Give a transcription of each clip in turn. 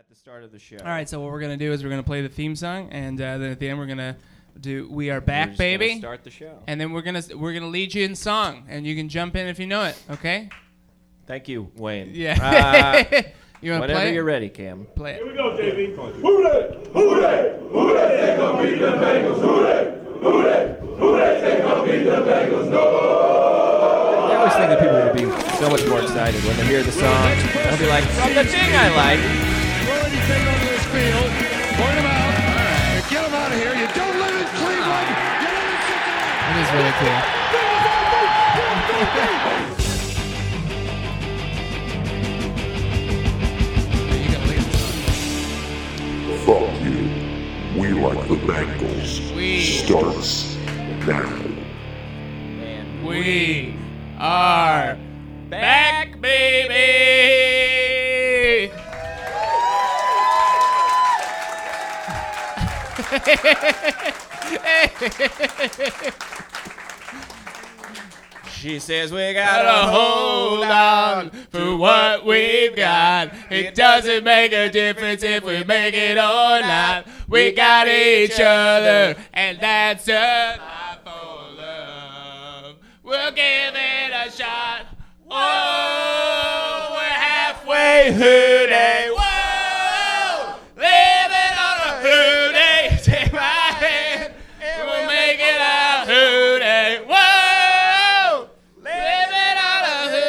at the start of the show. All right, so what we're going to do is we're going to play the theme song, and then at the end we're going to do We Are Back, We're just Baby. gonna start the show. And then we're gonna lead you in song, and you can jump in if you know it, okay? Thank you, Wayne. Yeah. You want to Whenever play you're it? ready, Cam. Play it. Here we go, JB. Hooray! Hooray! Hooray! They gonna beat the Bengals. Hooray! Hooray! Hooray! They gonna beat the Bengals. No! I always think that people will be so much more excited when they hear the song. They'll be like, from the thing I like. Throw anything onto this field. Point them out. All right. Get them out of here. You don't live in Cleveland. You live in Cincinnati. That is really cool. You gotta lead the song. Fuck you. We like the Bengals. We. Starts now. And We are back, baby! she says we Gotta gotta hold on for what we've got. It doesn't make a difference if we make it or not. We got each other, and that's enough for love. We'll give it a shot. Oh, we're halfway hooday. Whoa, living on a hooday. Take my hand, and we'll make it a hooday. Whoa, living on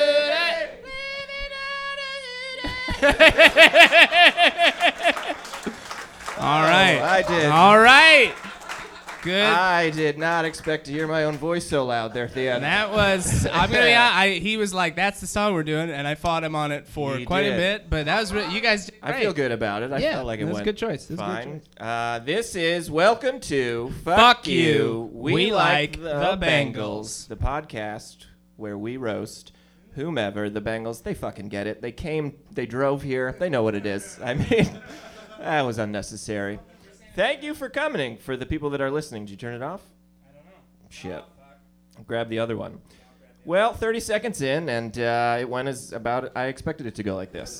a hooday. All right. I did. All right. Good. I did not expect to hear my own voice so loud there at the end. That was, I'm gonna be honest, he was like, that's the song we're doing, and I fought him on it for He quite a did. bit, but that was, you guys did great. I feel good about it. I Yeah, felt like it that's a went good choice. That's a good fine. This is Welcome to Fuck You. We Like the Bengals. the podcast where we roast whomever, the Bengals. They fucking get it. They came, they drove here. They know what it is. I mean, that was unnecessary. Thank you for coming. For the people that are listening, did you turn it off? I don't know. Shit. Grab the other one. Well, 30 seconds in, and it went as about I expected it to go like this.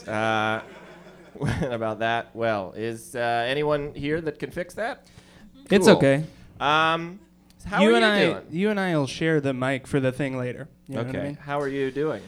About that, well, is anyone here that can fix that? It's Cool. okay. How you are and you I, doing? you and I will share the mic for the thing later. You know what I Okay. mean? How are you doing?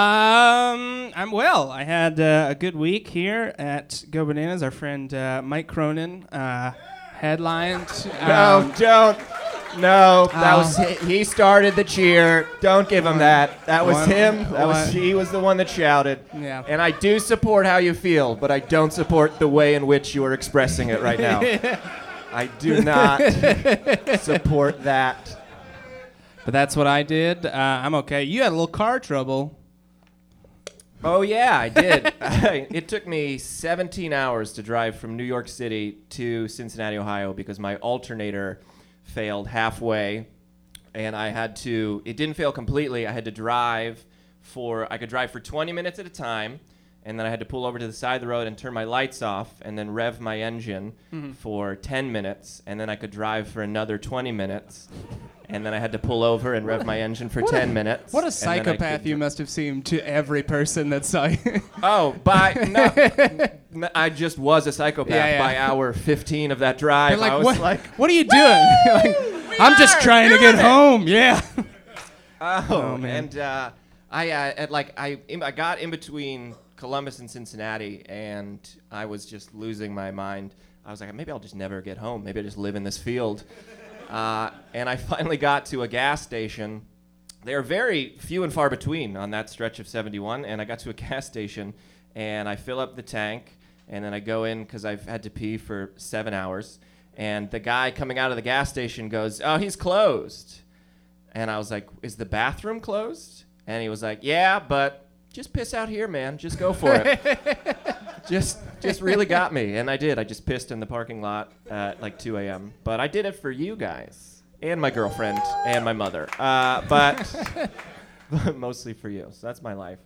I'm well. I had a good week here at Go Bananas. Our friend Mike Cronin headlined. No, don't. No, that was he started the cheer. Don't give him that. That was One- him. That was one- he was the one that shouted. Yeah. And I do support how you feel, but I don't support the way in which you are expressing it right now. I do not support that. But that's what I did. I'm okay. You had a little car trouble. Oh yeah, I did. It took me 17 hours to drive from New York City to Cincinnati, Ohio, because my alternator failed halfway, and I had to. It didn't fail completely. I had to drive I could drive for 20 minutes at a time, and then I had to pull over to the side of the road and turn my lights off, and then rev my engine for 10 minutes, and then I could drive for another 20 minutes. And then I had to pull over and rev my engine for 10 minutes. What a and then I psychopath could you must have seemed to every person that saw you. Oh, I just was a psychopath Yeah. by hour 15 of that drive. They're I was what, like, what are you doing? Like, I'm just trying to get doing it. home. Yeah. oh, man. and I got in between Columbus and Cincinnati, and I was just losing my mind. I was like, maybe I'll just never get home. Maybe I'll just live in this field. And I finally got to a gas station. They're very few and far between on that stretch of 71, and I got to a gas station, and I fill up the tank, and then I go in because I've had to pee for 7 hours, and the guy coming out of the gas station goes, "Oh, he's closed." And I was like, "Is the bathroom closed?" And he was like, "Yeah, but just piss out here, man. Just go for it." Just really got me, and I did. I just pissed in the parking lot at like 2 a.m. But I did it for you guys, and my girlfriend, and my mother. But mostly for you. So that's my life.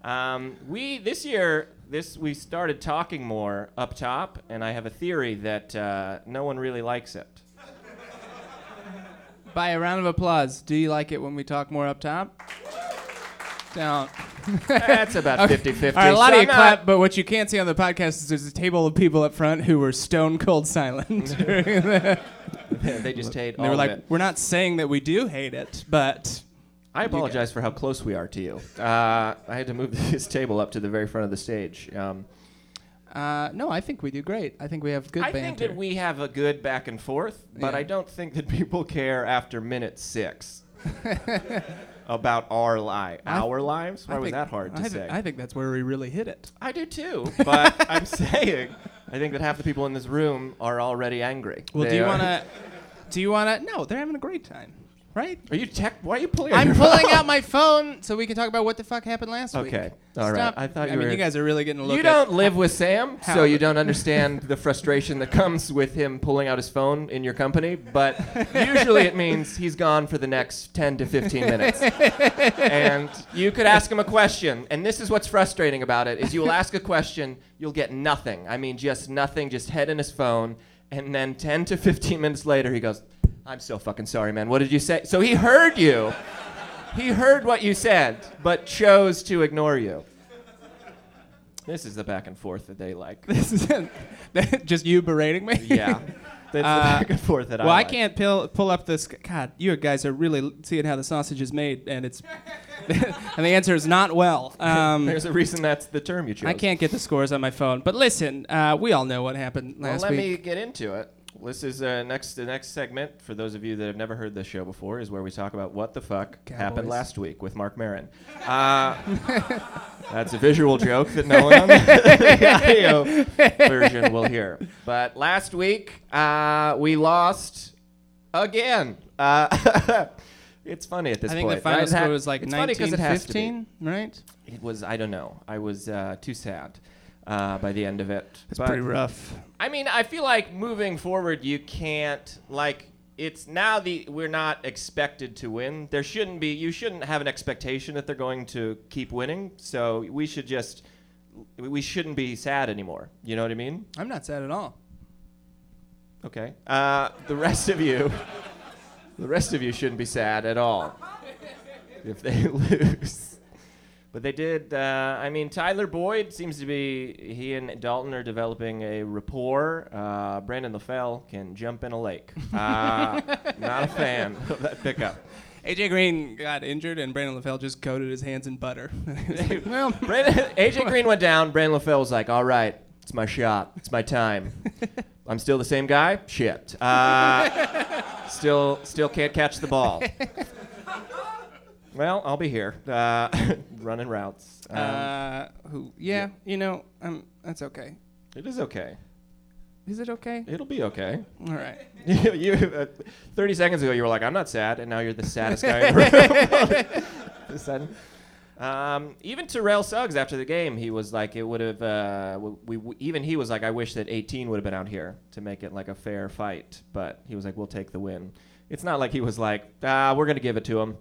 We started talking more up top, and I have a theory that no one really likes it. By a round of applause, do you like it when we talk more up top? Don't. That's about 50-50. All right, a lot So of you I'm not- clap, but what you can't see on the podcast is there's a table of people up front who were stone cold silent. They just hate They all were of like, it. we're not saying that we do hate it, but I apologize for how close we are to you. I had to move this table up to the very front of the stage. no, I think we do great. I think we have good I banter. think that we have a good back and forth, but Yeah. I don't think that people care after minute 6 about our lives. Our lives? Why I was think- that hard to say? I think that's where we really hit it. I do too, but I'm saying I think that half the people in this room are already angry. Well, They do you are- want to? Do you want to? No, they're having a great time, right? Are you why are you pulling out I'm your pulling phone? out my phone so we can talk about what the fuck happened last week. Okay. All right. Stop. I thought you mean, were- you guys are really getting a look You at don't live with Sam, how- so you don't understand the frustration that comes with him pulling out his phone in your company. But usually it means he's gone for the next 10 to 15 minutes. And you could ask him a question. And this is what's frustrating about it, is you will ask a question, you'll get nothing. I mean, just nothing, just head in his phone. And then 10 to 15 minutes later, he goes, I'm so fucking sorry, man. What did you say? So he heard you. He heard what you said, but chose to ignore you. This is the back and forth that they like. This is just you berating me. Yeah. That's the back and forth that Well, I I like. can't pull up this. God, you guys are really seeing how the sausage is made, and it's and the answer is not well. There's a reason that's the term you chose. I can't get the scores on my phone. But listen, we all know what happened Well, last let week. me get into it. This is the next segment, for those of you that have never heard this show before, is where we talk about what the fuck happened Cowboys. last week with Mark Maron. That's a visual joke that no one on the audio version will hear. But last week, we lost again. It's funny at this I think point. the final right? score was like It's funny 'cause it has to be. 19-15, right? It was, I don't know. I was too sad by the end of it. It's But, pretty rough. I mean, I feel like moving forward, you can't, like, it's now we're not expected to win. You shouldn't have an expectation that they're going to keep winning. So we shouldn't be sad anymore. You know what I mean? I'm not sad at all. Okay. The rest of you shouldn't be sad at all if they lose. But they did. I mean, Tyler Boyd seems to be. He and Dalton are developing a rapport. Brandon LaFell can jump in a lake. Not a fan of that pickup. AJ Green got injured, and Brandon LaFell just coated his hands in butter. Well, AJ Green went down. Brandon LaFell was like, "All right, it's my shot. It's my time. I'm still the same guy. Shit. Still can't catch the ball." Well, I'll be here, running routes. Yeah, that's okay. It is okay. Is it okay? It'll be okay. All right. you 30 seconds ago, you were like, I'm not sad, and now you're the saddest guy in the room. All of a sudden. Even Terrell Suggs, after the game, he was like, it would have, even he was like, I wish that 18 would have been out here to make it like a fair fight. But he was like, we'll take the win. It's not like he was like, we're going to give it to him.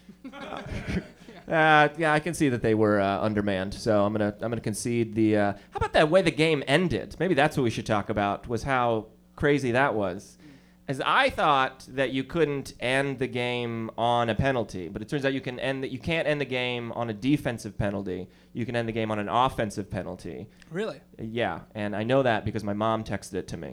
Yeah, I can see that they were undermanned, so I'm gonna concede the. How about that way the game ended? Maybe that's what we should talk about. Was how crazy that was. As I thought that you couldn't end the game on a penalty, but it turns out you can't end the game on a defensive penalty. You can end the game on an offensive penalty. Really? Yeah, and I know that because my mom texted it to me.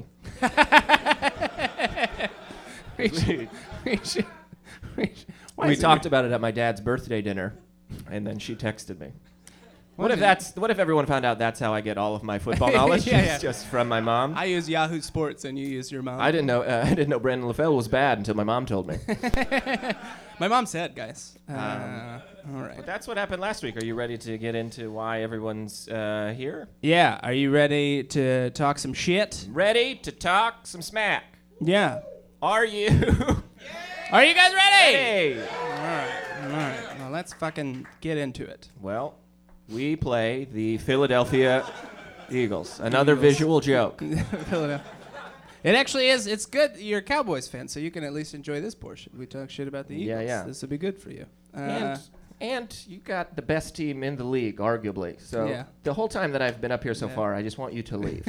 We talked about it at my dad's birthday dinner, and then she texted me. What if everyone found out that's how I get all of my football knowledge? Yeah, It's yeah. just from my mom. I use Yahoo Sports, and you use your mom. I didn't know Brandon LaFell was bad until my mom told me. My mom said, guys. All right. But that's what happened last week. Are you ready to get into why everyone's here? Yeah. Are you ready to talk some shit? Ready to talk some smack? Yeah. Are you? Are you guys ready? Hey. All right. Well, let's fucking get into it. Well, we play the Philadelphia Eagles. Another visual joke. Philadelphia. It actually is. It's good. You're a Cowboys fan, so you can at least enjoy this portion. We talk shit about the Eagles. Yeah. This will be good for you. And you got the best team in the league, arguably. So Yeah. the whole time that I've been up here so Yeah. far, I just want you to leave.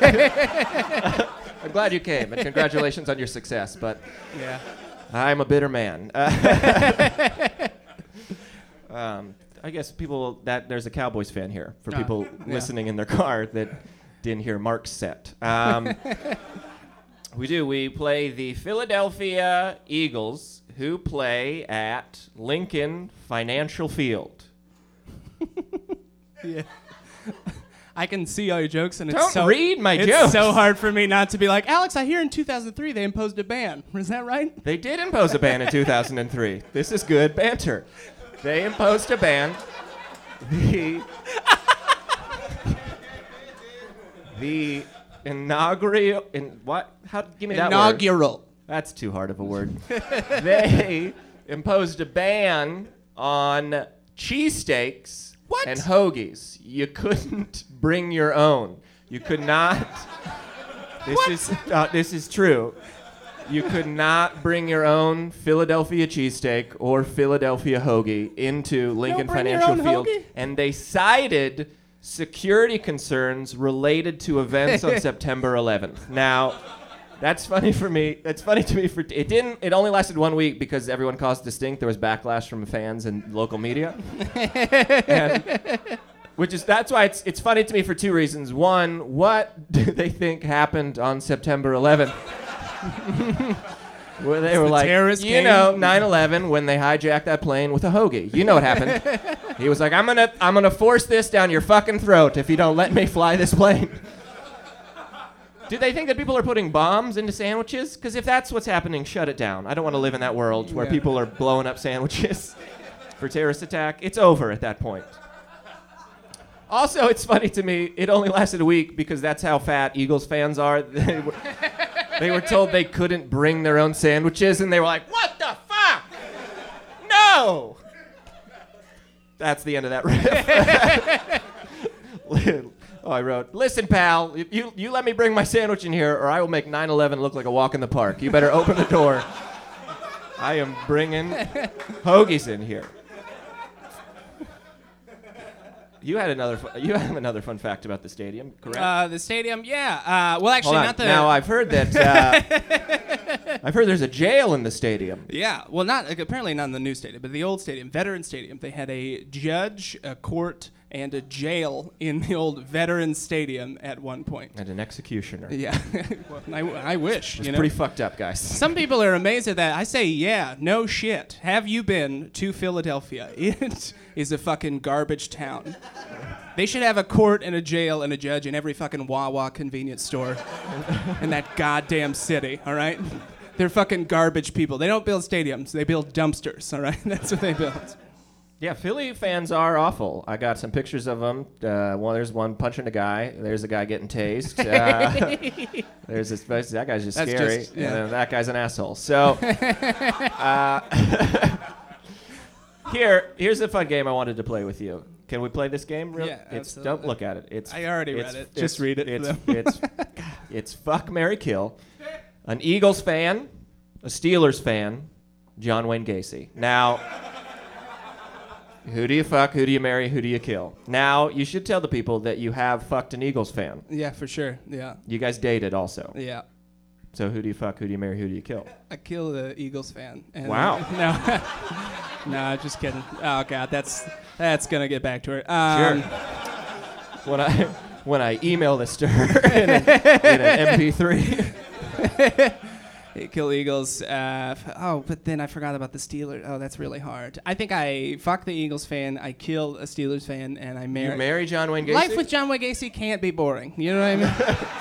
I'm glad you came, and congratulations on your success, but Yeah. I'm a bitter man. I guess people that there's a Cowboys fan here for Ah, people yeah. listening in their car that didn't hear Mark's set. We play the Philadelphia Eagles, who play at Lincoln Financial Field. Yeah. I can see all your jokes, and Don't read my it's jokes. so hard for me not to be like, Alex, I hear in 2003 they imposed a ban. Is that right? They did impose a ban in 2003. This is good banter. They imposed a ban. The inaugural give me that word. Inaugural. That's too hard of a word. They imposed a ban on cheesesteaks What? and hoagies. You couldn't bring your own. You could not. This is true. You could not bring your own Philadelphia cheesesteak or Philadelphia hoagie into Lincoln bring your Financial own Field, hoagie? and they cited security concerns related to events on September 11th. Now, that's funny for me. That's funny to me. It only lasted 1 week because everyone caused a stink. There was backlash from fans and local media. That's why it's funny to me for two reasons. One, what do they think happened on September 11th? Where they were like, terrorist you game? know, 9/11 when they hijacked that plane with a hoagie. You know what happened? He was like, I'm gonna force this down your fucking throat if you don't let me fly this plane. Do they think that people are putting bombs into sandwiches? Because if that's what's happening, shut it down. I don't want to live in that world where Yeah. people are blowing up sandwiches for terrorist attack. It's over at that point. Also, it's funny to me, it only lasted a week because that's how fat Eagles fans are. They were told they couldn't bring their own sandwiches, and they were like, what the fuck? No! That's the end of that riff. I wrote, listen, pal, you let me bring my sandwich in here, or I will make 9/11 look like a walk in the park. You better open the door. I am bringing hoagies in here. You have another fun fact about the stadium, correct? The stadium, yeah. Well, actually, Hold on. not the. Now I've heard that. I've heard there's a jail in the stadium. Yeah, well, apparently not in the new stadium, but the old stadium, Veteran Stadium. They had a judge, a court, and a jail in the old Veteran Stadium at one point. And an executioner. Yeah, well, I wish. It's You know? pretty fucked up, guys. Some people are amazed at that. I say, yeah, no shit. Have you been to Philadelphia? It is a fucking garbage town. They should have a court and a jail and a judge in every fucking Wawa convenience store in that goddamn city, all right? They're fucking garbage people. They don't build stadiums. They build dumpsters, all right? That's what they build. Yeah, Philly fans are awful. I got some pictures of them. There's one punching a guy. There's a guy getting tased. There's this. That guy's just That's scary. just- yeah. And then that guy's an asshole. So here's a fun game I wanted to play with you. Can we play this game? Yeah, Don't absolutely. look at it. I already read it. Just read it for them. It's fuck, marry, kill. An Eagles fan, a Steelers fan, John Wayne Gacy. Now, who do you fuck? Who do you marry? Who do you kill? Now, you should tell the people that you have fucked an Eagles fan. Yeah, for sure. Yeah. You guys dated also. Yeah. So who do you fuck? Who do you marry? Who do you kill? I kill the Eagles fan. And Wow. No. No, just kidding. Oh, God, that's going to get back to her. Sure. When I email this to her in an MP3. Kill Eagles. But then I forgot about the Steelers. Oh, that's really hard. I think I fuck the Eagles fan, I kill a Steelers fan, and I marry. You marry John Wayne Gacy? Life with John Wayne Gacy can't be boring. You know what I mean?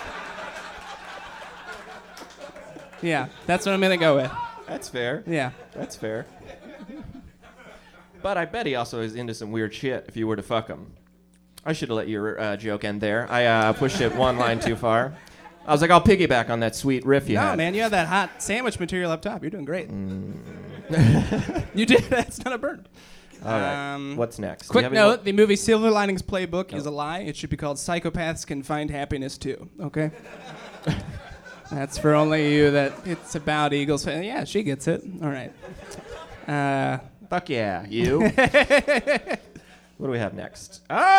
Yeah, that's what I'm going to go with. That's fair. Yeah. That's fair. But I bet he also is into some weird shit if you were to fuck him. I should have let your joke end there. I pushed it one line too far. I was like, I'll piggyback on that sweet riff you No, had. man, you have that hot sandwich material up top. You're doing great. You did. That's not a burn. All right. What's next? Do you Quick have any note, the movie Silver Linings Playbook is a lie. It should be called Psychopaths Can Find Happiness Too, okay? That's for only you that it's about Eagles. Yeah, she gets it. All right. Fuck yeah, you. What do we have next?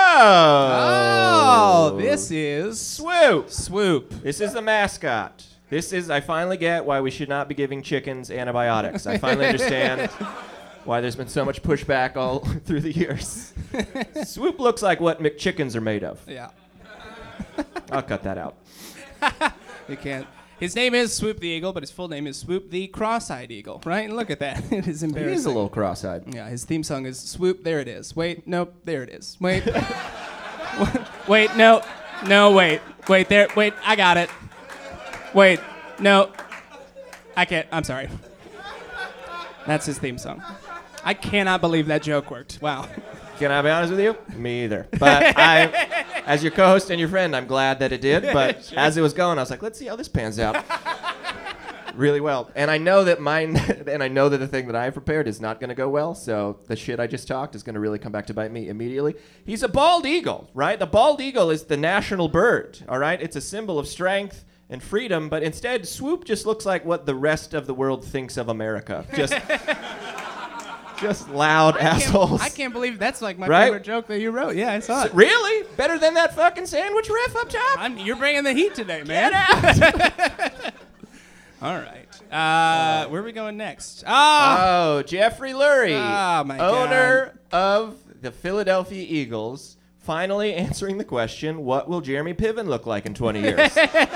Oh, this is Swoop. Swoop. This is the mascot. I finally get why we should not be giving chickens antibiotics. I finally understand why there's been so much pushback all through the years. Swoop looks like what McChickens are made of. Yeah. I'll cut that out. You can't. His name is Swoop the Eagle, but his full name is Swoop the Cross-Eyed Eagle, right? Look at that. It is He embarrassing. is a little cross-eyed. Yeah, his theme song is Swoop, there it is. Wait, nope, there it is. Wait. Wait, no. No, wait. Wait, there. Wait, I got it. Wait, no. I can't. I'm sorry. That's his theme song. I cannot believe that joke worked. Wow. Can I be honest with you? Me either. But as your co-host and your friend, I'm glad that it did. But as it was going, I was like, let's see how this pans out. Really well. And I know that the thing that I have prepared is not going to go well. So the shit I just talked is going to really come back to bite me immediately. He's a bald eagle, right? The bald eagle is the national bird, all right? It's a symbol of strength and freedom. But instead, Swoop just looks like what the rest of the world thinks of America. Just loud assholes. I can't believe that's like my Right? favorite joke that you wrote. Yeah, I saw it. Really? Better than that fucking sandwich riff up top? You're bringing the heat today, man. All right. Where are we going next? Oh, Jeffrey Lurie, Oh, my owner of the Philadelphia Eagles, finally answering the question, what will Jeremy Piven look like in 20 years?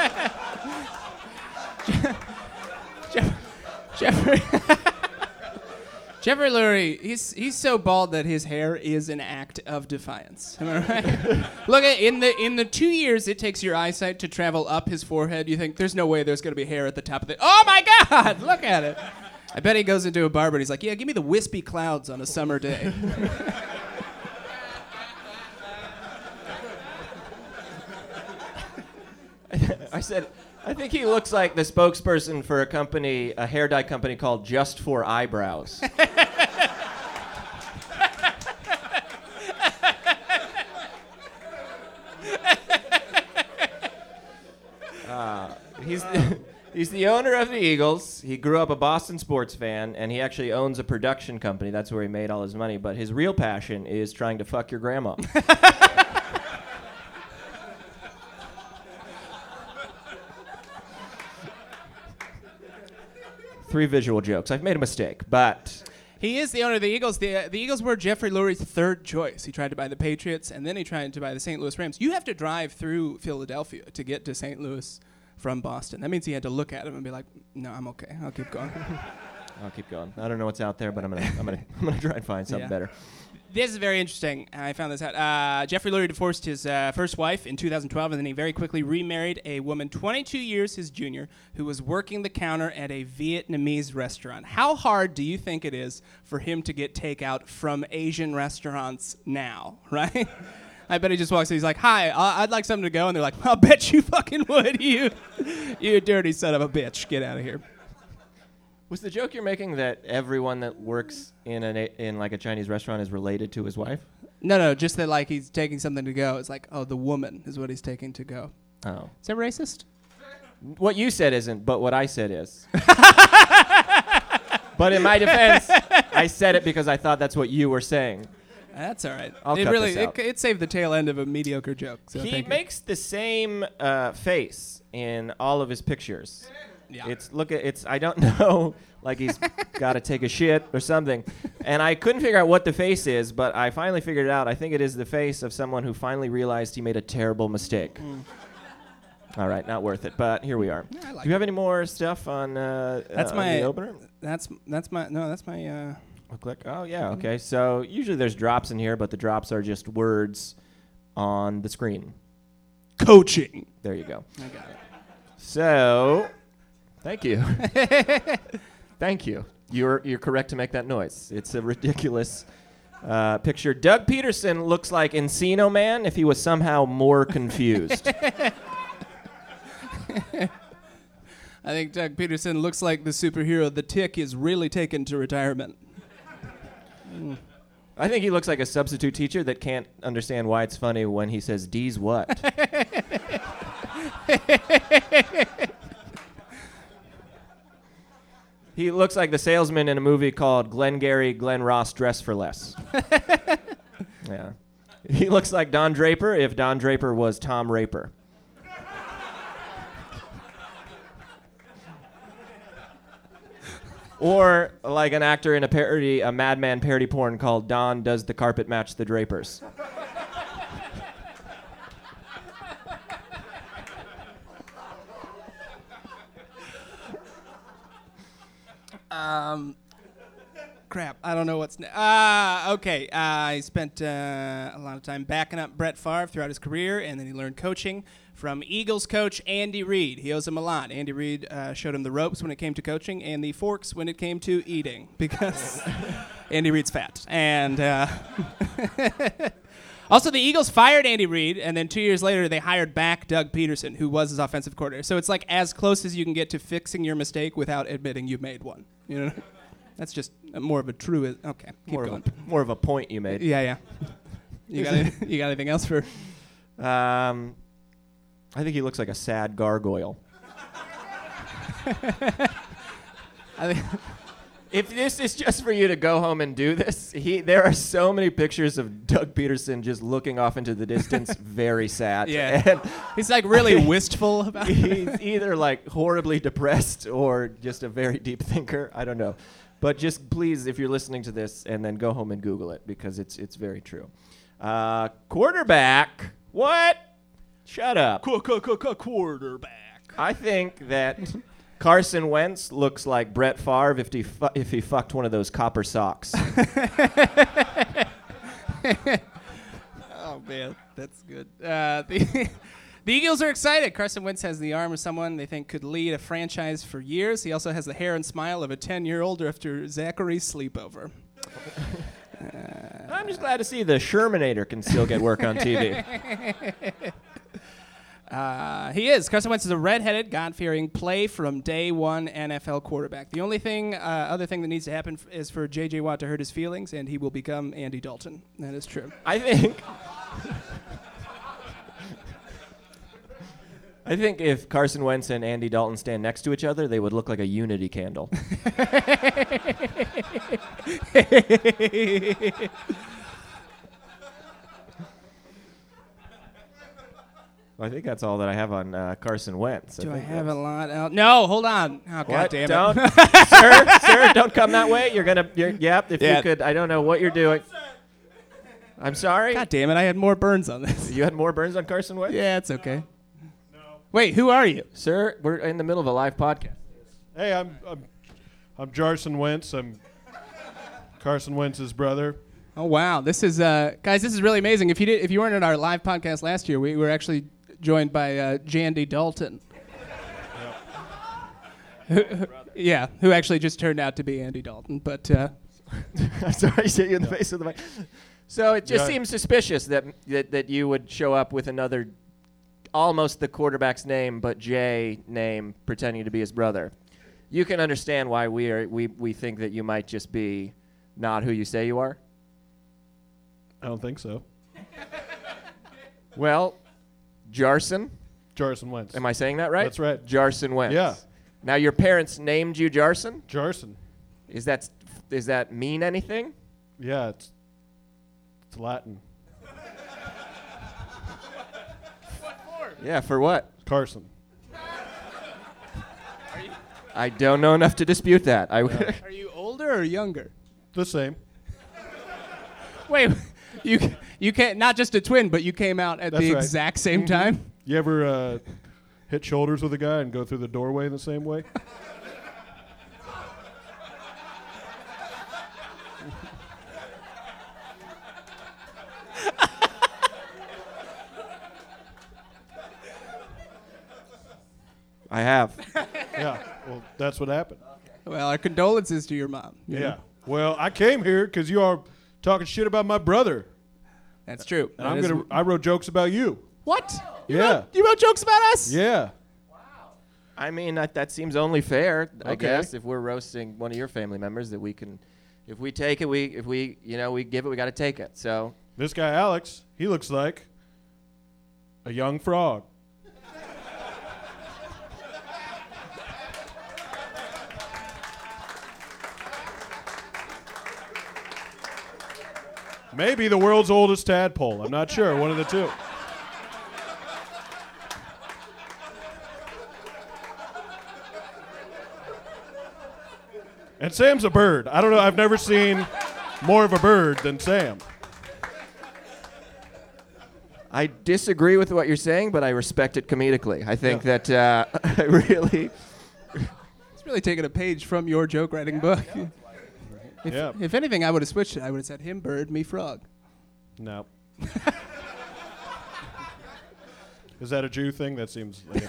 Jeffrey Lurie, he's so bald that his hair is an act of defiance. Am I right? Look at in the 2 years it takes your eyesight to travel up his forehead. You think there's no way there's going to be hair at the top of it. Oh my God! Look at it. I bet he goes into a barber and he's like, "Yeah, give me the wispy clouds on a summer day." I said, I think he looks like the spokesperson for a hair dye company called Just for Eyebrows. He's the owner of the Eagles. He grew up a Boston sports fan, and he actually owns a production company. That's where he made all his money. But his real passion is trying to fuck your grandma. Three visual jokes. I've made a mistake, but He is the owner of the Eagles. The Eagles were Jeffrey Lurie's third choice. He tried to buy the Patriots, and then he tried to buy the St. Louis Rams. You have to drive through Philadelphia to get to St. Louis from Boston. That means he had to look at him and be like, "No, I'm okay. I'll keep going." I'll keep going. I don't know what's out there, but I'm gonna try and find something better. This is very interesting. I found this out. Jeffrey Lurie divorced his first wife in 2012, and then he very quickly remarried a woman 22 years his junior who was working the counter at a Vietnamese restaurant. How hard do you think it is for him to get takeout from Asian restaurants now, right? I bet he just walks in, he's like, "Hi, I'd like something to go," and they're like, "I'll bet you fucking would, you dirty son of a bitch. Get out of here." Was the joke you're making that everyone that works in like a Chinese restaurant is related to his wife? No, just that like he's taking something to go. It's like, oh, the woman is what he's taking to go. Oh. Is that racist? What you said isn't, but what I said is. But in my defense, I said it because I thought that's what you were saying. That's all right. I'll cut this out. It saved the tail end of a mediocre joke. So He thank you. makes the same face in all of his pictures. Yeah. I don't know, like he's got to take a shit or something. And I couldn't figure out what the face is, but I finally figured it out. I think it is the face of someone who finally realized he made a terrible mistake. All right, not worth it, but here we are. Yeah, I like Do you have any more stuff on That's on my the opener? That's my I'll click. Oh, yeah, okay. So usually there's drops in here, but the drops are just words on the screen. coaching. There you go. I got it. So, thank you. Thank you. You're correct to make that noise. It's a ridiculous picture. Doug Peterson looks like Encino Man if he was somehow more confused. I think Doug Peterson looks like the superhero The Tick is really taken to retirement. I think he looks like a substitute teacher that can't understand why it's funny when he says D's what. He looks like the salesman in a movie called Glengarry Glen Ross Dress for Less. Yeah. He looks like Don Draper if Don Draper was Tom Raper. Or like an actor in a Madman parody porn called Don Does the Carpet Match the Drapers? Crap, I don't know what's next. Okay, I spent a lot of time backing up Brett Favre throughout his career, and then he learned coaching from Eagles coach Andy Reid. He owes him a lot. Andy Reid showed him the ropes when it came to coaching and the forks when it came to eating, because Andy Reid's fat. And also, the Eagles fired Andy Reid, and then 2 years later, they hired back Doug Peterson, who was his offensive coordinator. So it's like as close as you can get to fixing your mistake without admitting you made one. You know, that's just more of a true. Okay, keep going. More of a point you made. Yeah. You got anything else for? I think he looks like a sad gargoyle. I think. If this is just for you to go home and do this, there are so many pictures of Doug Peterson just looking off into the distance, very sad. Yeah. And He's like really wistful about it. he's either like horribly depressed or just a very deep thinker. I don't know. But just please, if you're listening to this, and then go home and Google it, because it's very true. Quarterback. What? Shut up. Quarterback. I think that Carson Wentz looks like Brett Favre if he fucked one of those copper socks. Oh man, that's good. The Eagles are excited. Carson Wentz has the arm of someone they think could lead a franchise for years. He also has the hair and smile of a 10-year-old after Zachary's sleepover. I'm just glad to see the Shermanator can still get work on TV. He is. Carson Wentz is a redheaded, God-fearing, play-from-day-one NFL quarterback. The only other thing that needs to happen is for J.J. Watt to hurt his feelings, and he will become Andy Dalton. That is true. I think if Carson Wentz and Andy Dalton stand next to each other, they would look like a unity candle. I think that's all that I have on Carson Wentz. Do I have a lot else? No, hold on. Oh, God damn it. Don't, sir, don't come that way. You could, I don't know what you're doing. I'm sorry. God damn it, I had more burns on this. You had more burns on Carson Wentz? Yeah, it's okay. No. Wait, who are you? Sir, we're in the middle of a live podcast. Hey, I'm Jarson Wentz. I'm Carson Wentz's brother. Oh wow, this is guys, this is really amazing. If you weren't at our live podcast last year, we were actually joined by Jandy Dalton. Yep. Who actually just turned out to be Andy Dalton, but I'm sorry, I hit you in the face with the mic. So it just seems suspicious that you would show up with another, almost the quarterback's name, but Jay name, pretending to be his brother. You can understand why we think that you might just be not who you say you are. I don't think so. Well, Jarson Wentz. Am I saying that right? That's right. Jarson Wentz. Yeah. Now your parents named you Jarson? Jarson. Does that mean anything? Yeah, it's Latin. Yeah, for what? Carson. I don't know enough to dispute that. Are you older or younger? The same. Wait, you can't, not just a twin, but you came out at the exact same time? You ever hit shoulders with a guy and go through the doorway in the same way? I have. Yeah, well, that's what happened. Well, our condolences to your mom. Yeah. Well, I came here because you are talking shit about my brother. That's true. And I wrote jokes about you. What? You Yeah. you wrote jokes about us? Yeah. I mean, that seems only fair, I Okay. guess, if we're roasting one of your family members, that we can, if we take it, we give it, we got to take it. So This guy, Alex, he looks like a young frog. Maybe the world's oldest tadpole. I'm not sure. One of the two. And Sam's a bird. I don't know. I've never seen more of a bird than Sam. I disagree with what you're saying, but I respect it comedically. I think that I really... It's really taking a page from your joke writing book. If anything, I would have switched it. I would have said him bird, me frog. No. Is that a Jew thing? That seems like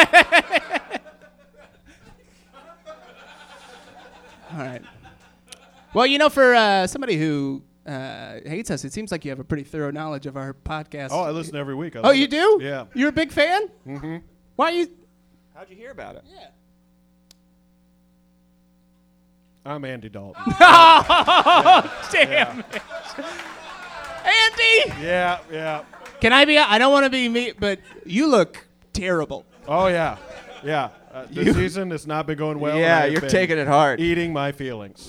All right. Well, for somebody who hates us, it seems like you have a pretty thorough knowledge of our podcast. Oh, I listen every week. Oh, you do? Yeah. You're a big fan? Mm-hmm. Why you? How'd you hear about it? Yeah. I'm Andy Dalton. Oh, damn it. Andy! Yeah. Can I be? I don't want to be me, but you look terrible. Oh, yeah. Yeah. The season has not been going well. Yeah, you're taking it hard. Eating my feelings.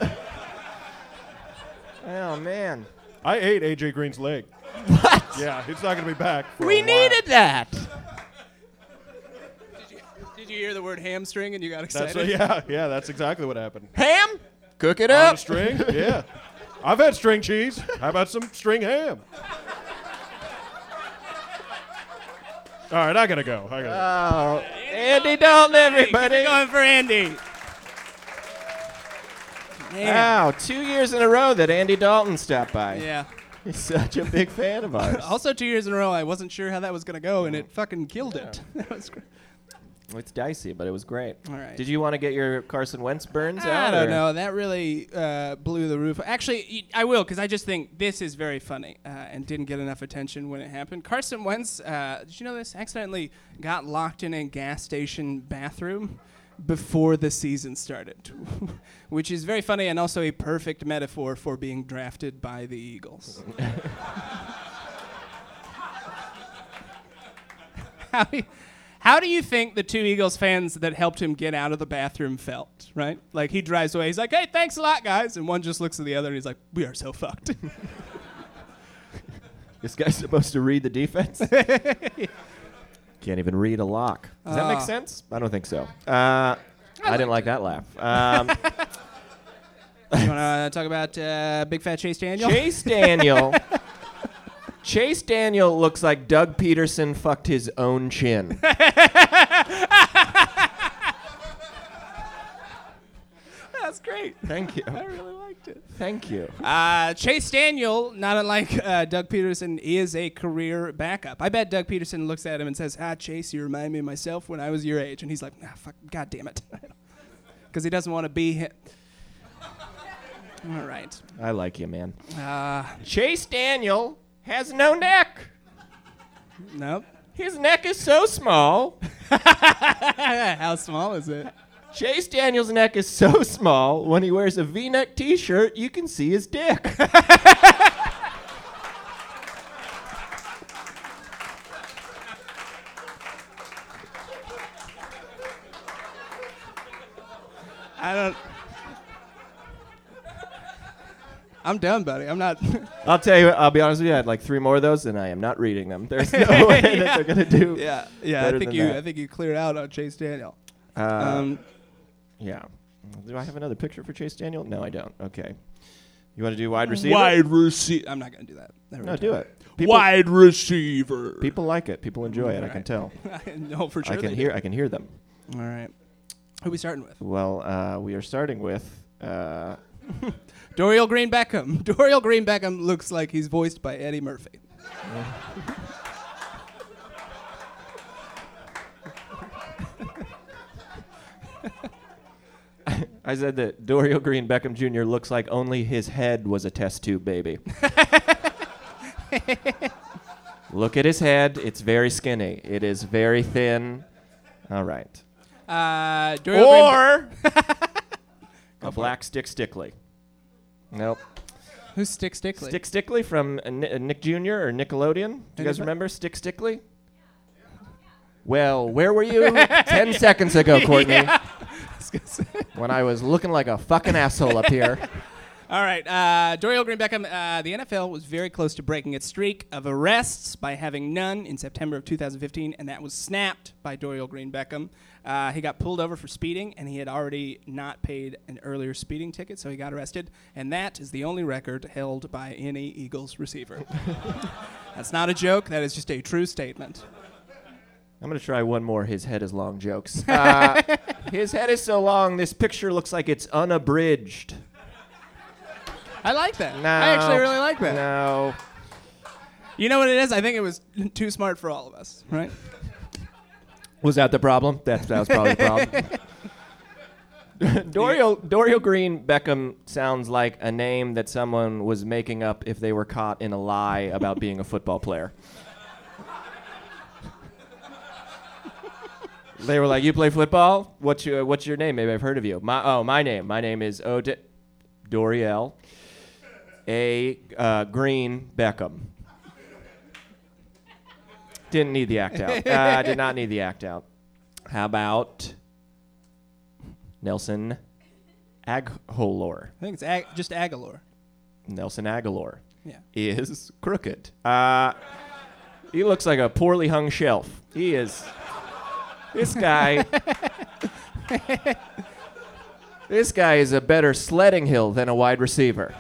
Oh, man. I ate AJ Green's leg. What? Yeah, it's not going to be back for We a while. needed that. Did you hear the word hamstring and you got excited? Yeah, that's exactly what happened. Ham? Cook it On up. a string? Yeah. I've had string cheese. How about some string ham? All right, I got to go. Oh, Andy Dalton, everybody. Keep going for Andy. Man. Wow, 2 years in a row that Andy Dalton stopped by. Yeah. He's such a big fan of ours. Also, 2 years in a row, I wasn't sure how that was going to go, and it fucking killed it. That was great. It's dicey, but it was great. All right. Did you want to get your Carson Wentz burns out? I don't or? know. That really blew the roof. Actually, I will, because I just think this is very funny and didn't get enough attention when it happened. Carson Wentz, did you know this? Accidentally got locked in a gas station bathroom before the season started, which is very funny and also a perfect metaphor for being drafted by the Eagles. How do you think the two Eagles fans that helped him get out of the bathroom felt, right? Like, he drives away. He's like, hey, thanks a lot, guys. And one just looks at the other, and he's like, we are so fucked. This guy's supposed to read the defense? Can't even read a lock. Does that make sense? I don't think so. I didn't like that laugh. You want to talk about Big Fat Chase Daniel? Chase Daniel looks like Doug Peterson fucked his own chin. That's great. Thank you. I really liked it. Thank you. Chase Daniel, not unlike Doug Peterson, is a career backup. I bet Doug Peterson looks at him and says, Chase, you remind me of myself when I was your age. And he's like, fuck, God damn it. Because he doesn't want to be him. All right. I like you, man. Chase Daniel has no neck. Nope. His neck is so small. How small is it? Chase Daniel's neck is so small, when he wears a V-neck t-shirt, you can see his dick. I'm done, buddy. I'm not. I'll tell you, I'll be honest with you, I had like 3 more of those, and I am not reading them. There's no way that they're going to do Yeah. better I think than that. I think you cleared out on Chase Daniel. Yeah. Do I have another picture for Chase Daniel? No, I don't. Okay. You want to do wide receiver? Wide receiver. I'm not going to do that. No, do it. Wide receiver. People like it. People enjoy it. I can Right. tell. No, for sure. I can hear them. All right. Who are we starting with? Well, we are starting with. Dorial Green Beckham. Dorial Green Beckham looks like he's voiced by Eddie Murphy. I said that Dorial Green Beckham Jr. looks like only his head was a test tube baby. Look at his head. It's very skinny. It is very thin. All right. Dorial A black Stick Stickley. Nope. Who's Stick Stickley? Stick Stickley from Nick Jr. or Nickelodeon. Do you guys remember Stick Stickley? Well, where were you 10 seconds ago, Courtney? Yeah. When I was looking like a fucking asshole up here. All right, Dorial Green Beckham. The NFL was very close to breaking its streak of arrests by having none in September of 2015, and that was snapped by Dorial Green Beckham. He got pulled over for speeding, and he had already not paid an earlier speeding ticket, so he got arrested. And that is the only record held by any Eagles receiver. That's not a joke. That is just a true statement. I'm going to try one more his head is long jokes. His head is so long, this picture looks like it's unabridged. I like that. No. I actually really like that. No. You know what it is? I think it was too smart for all of us, right? Was that the problem? That was probably the problem. Dorial Green Beckham sounds like a name that someone was making up if they were caught in a lie about being a football player. They were like, "You play football? What's your name? Maybe I've heard of you." My name. My name is Dorial Green Beckham. Didn't need the act out. Did not need the act out. How about Nelson Agholor? I think it's just Aguilar. Nelson Agholor Yeah. is crooked. He looks like a poorly hung shelf. He is. This guy. This guy is a better sledding hill than a wide receiver.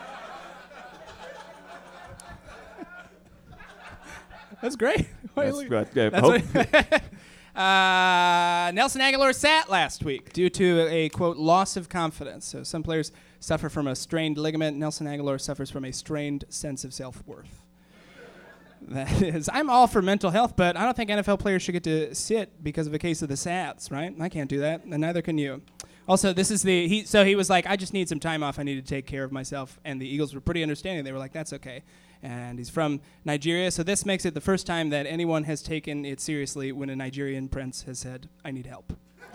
That's great. That's good. Nelson Aguilar sat last week due to a, quote, loss of confidence. So some players suffer from a strained ligament. Nelson Aguilar suffers from a strained sense of self-worth. That is, I'm all for mental health, but I don't think NFL players should get to sit because of a case of the SATs, right? I can't do that, and neither can you. Also, this is so he was like, I just need some time off. I need to take care of myself. And the Eagles were pretty understanding. They were like, that's okay. And he's from Nigeria, so this makes it the first time that anyone has taken it seriously when a Nigerian prince has said, I need help.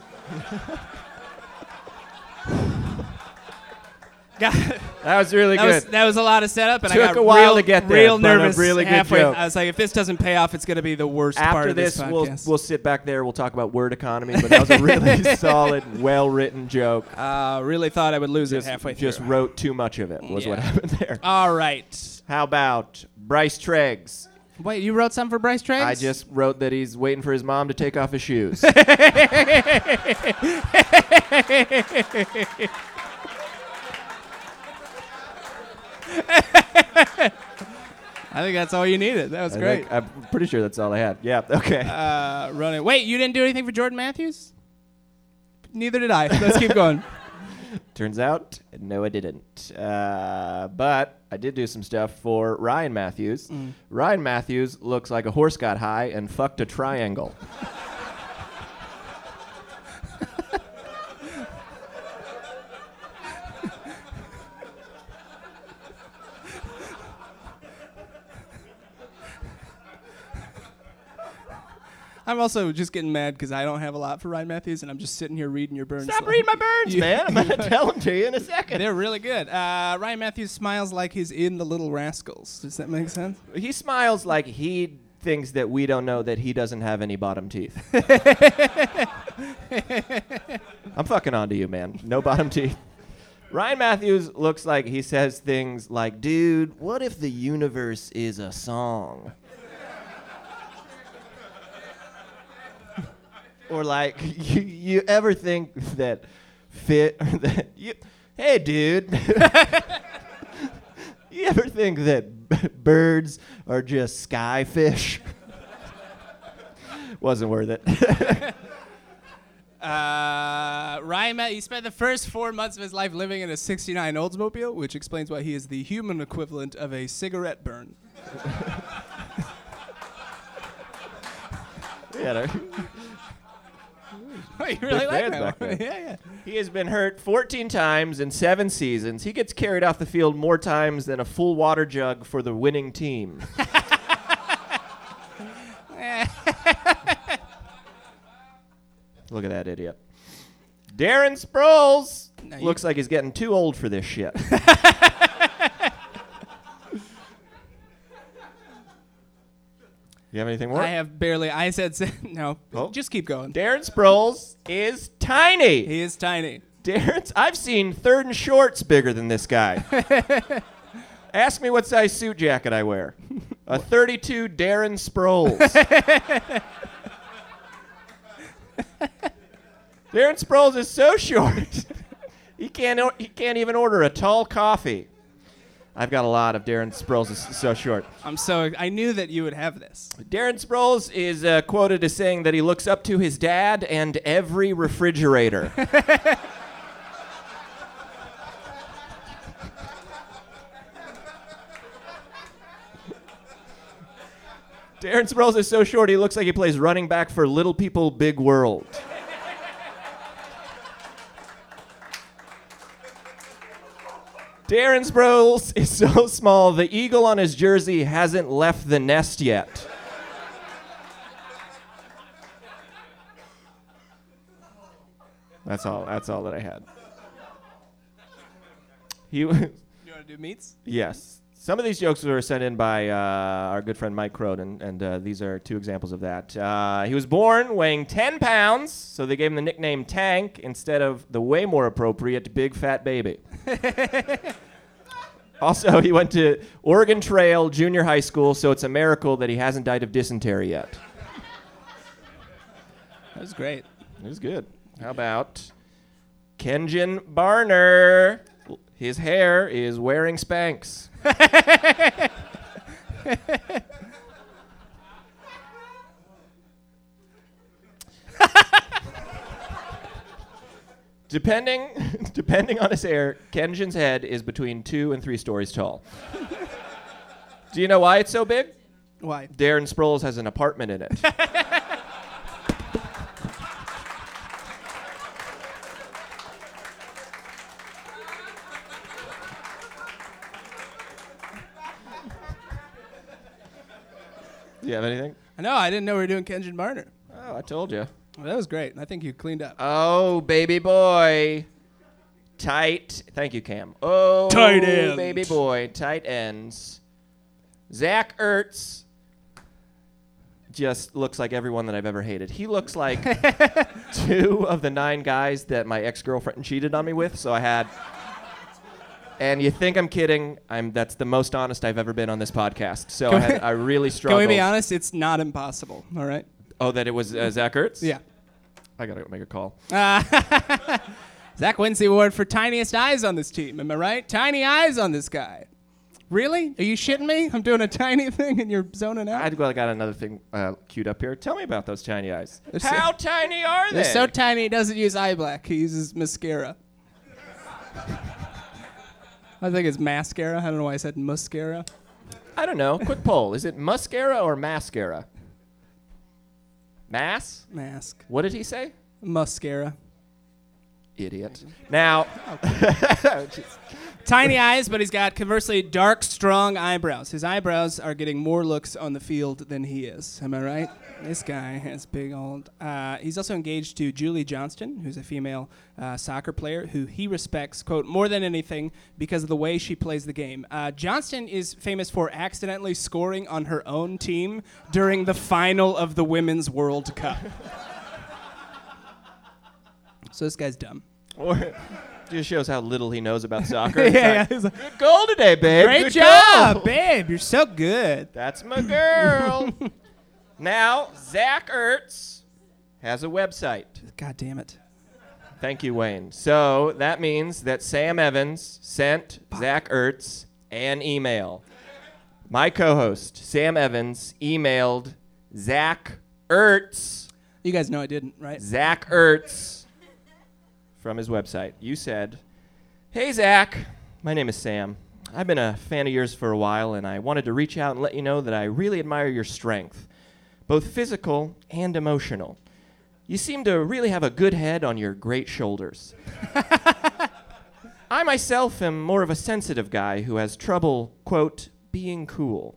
That was really good. That was a lot of setup, and Took I got a while real, to get there, real but a nervous really good halfway. joke. I was like, if this doesn't pay off, it's going to be the worst part After of this this, podcast. we'll sit back there. We'll talk about word economy, but that was a really solid, well-written joke. Really thought I would lose it halfway through. Just wrote too much of it was what happened there. All right. How about Bryce Treggs? Wait, you wrote something for Bryce Treggs? I just wrote that he's waiting for his mom to take off his shoes. I think that's all you needed. That was great. I'm pretty sure that's all I had. Yeah, okay. Running. Wait, you didn't do anything for Jordan Matthews? Neither did I. Let's keep going. Turns out, no, I didn't. But I did do some stuff for Ryan Matthews. Ryan Matthews looks like a horse got high and fucked a triangle. I'm also just getting mad because I don't have a lot for Ryan Matthews, and I'm just sitting here reading your burns. Stop reading my burns, man. I'm going to tell them to you in a second. They're really good. Ryan Matthews smiles like he's in The Little Rascals. Does that make sense? He smiles like he thinks that we don't know that he doesn't have any bottom teeth. I'm fucking on to you, man. No bottom teeth. Ryan Matthews looks like he says things like, dude, what if the universe is a song? Or like, you ever think that hey, dude, you ever think that birds are just sky fish? Wasn't worth it. Ryan Matthews spent the first 4 months of his life living in a 69 Oldsmobile, which explains why he is the human equivalent of a cigarette burn. Yeah, Oh, you really like fans that back one. there. Yeah. he has been hurt 14 times in 7 seasons. He gets carried off the field more times than a full water jug for the winning team. Look at that idiot. Darren Sproles looks like he's getting too old for this shit. You have anything more? I have barely. I said no. Oh. Just keep going. Darren Sproles is tiny. He is tiny. I've seen third and shorts bigger than this guy. Ask me what size suit jacket I wear. A 32 Darren Sproles. Darren Sproles is so short. He can't even order a tall coffee. I've got a lot of Darren Sproles is so short. I knew that you would have this. Darren Sproles is quoted as saying that he looks up to his dad and every refrigerator. Darren Sproles is so short he looks like he plays running back for Little People Big World. Darren Sproles is so small the eagle on his jersey hasn't left the nest yet. That's all that I had. You want to do meats? Yes. Some of these jokes were sent in by our good friend Mike Croden, and these are two examples of that. He was born weighing 10 pounds, so they gave him the nickname Tank instead of the way more appropriate Big Fat Baby. Also, he went to Oregon Trail Junior High School, so it's a miracle that he hasn't died of dysentery yet. That was great. It was good. How about Kenjan Barner? His hair is wearing Spanx. Depending on his hair, Kenjan's head is between 2 and 3 stories tall. Do you know why it's so big? Why? Darren Sproles has an apartment in it. Do you have anything? No, I didn't know we were doing Kenjan Barner. Oh, I told you. Well, that was great. I think you cleaned up. Oh, baby boy. Tight. Thank you, Cam. Oh, Tight end. baby boy. Tight ends. Zach Ertz just looks like everyone that I've ever hated. He looks like 2 of the 9 guys that my ex-girlfriend cheated on me with, so I had... And you think I'm kidding? That's the most honest I've ever been on this podcast. So I really struggled. Can we be honest? It's not impossible, all right? Oh, that it was Zach Ertz? Yeah. I got to make a call. Zach wins the award for tiniest eyes on this team. Am I right? Tiny eyes on this guy. Really? Are you shitting me? I'm doing a tiny thing and you're zoning out? I got another thing queued up here. Tell me about those tiny eyes. They're How tiny are they? They're so tiny he doesn't use eye black. He uses mascara. I think it's mascara. I don't know why I said mascara. I don't know. Quick poll. Is it mascara or mascara? Mask. What did he say? Mascara. Idiot. Now, Tiny eyes, but he's got, conversely, dark, strong eyebrows. His eyebrows are getting more looks on the field than he is. Am I right? This guy has big old... he's also engaged to Julie Johnston, who's a female soccer player who he respects, quote, more than anything because of the way she plays the game. Johnston is famous for accidentally scoring on her own team during the final of the Women's World Cup. So this guy's dumb. or just shows how little he knows about soccer. Yeah. Good goal today, babe. Great Good job, goal. babe. You're so good. That's my girl. Now, Zach Ertz has a website. God damn it. Thank you, Wayne. So that means that Sam Evans sent Zach Ertz an email. My co-host, Sam Evans, emailed Zach Ertz. You guys know I didn't, right? Zach Ertz from his website. You said, "Hey, Zach, my name is Sam. I've been a fan of yours for a while, and I wanted to reach out and let you know that I really admire your strength, both physical and emotional. You seem to really have a good head on your great shoulders. I myself am more of a sensitive guy who has trouble, quote, being cool.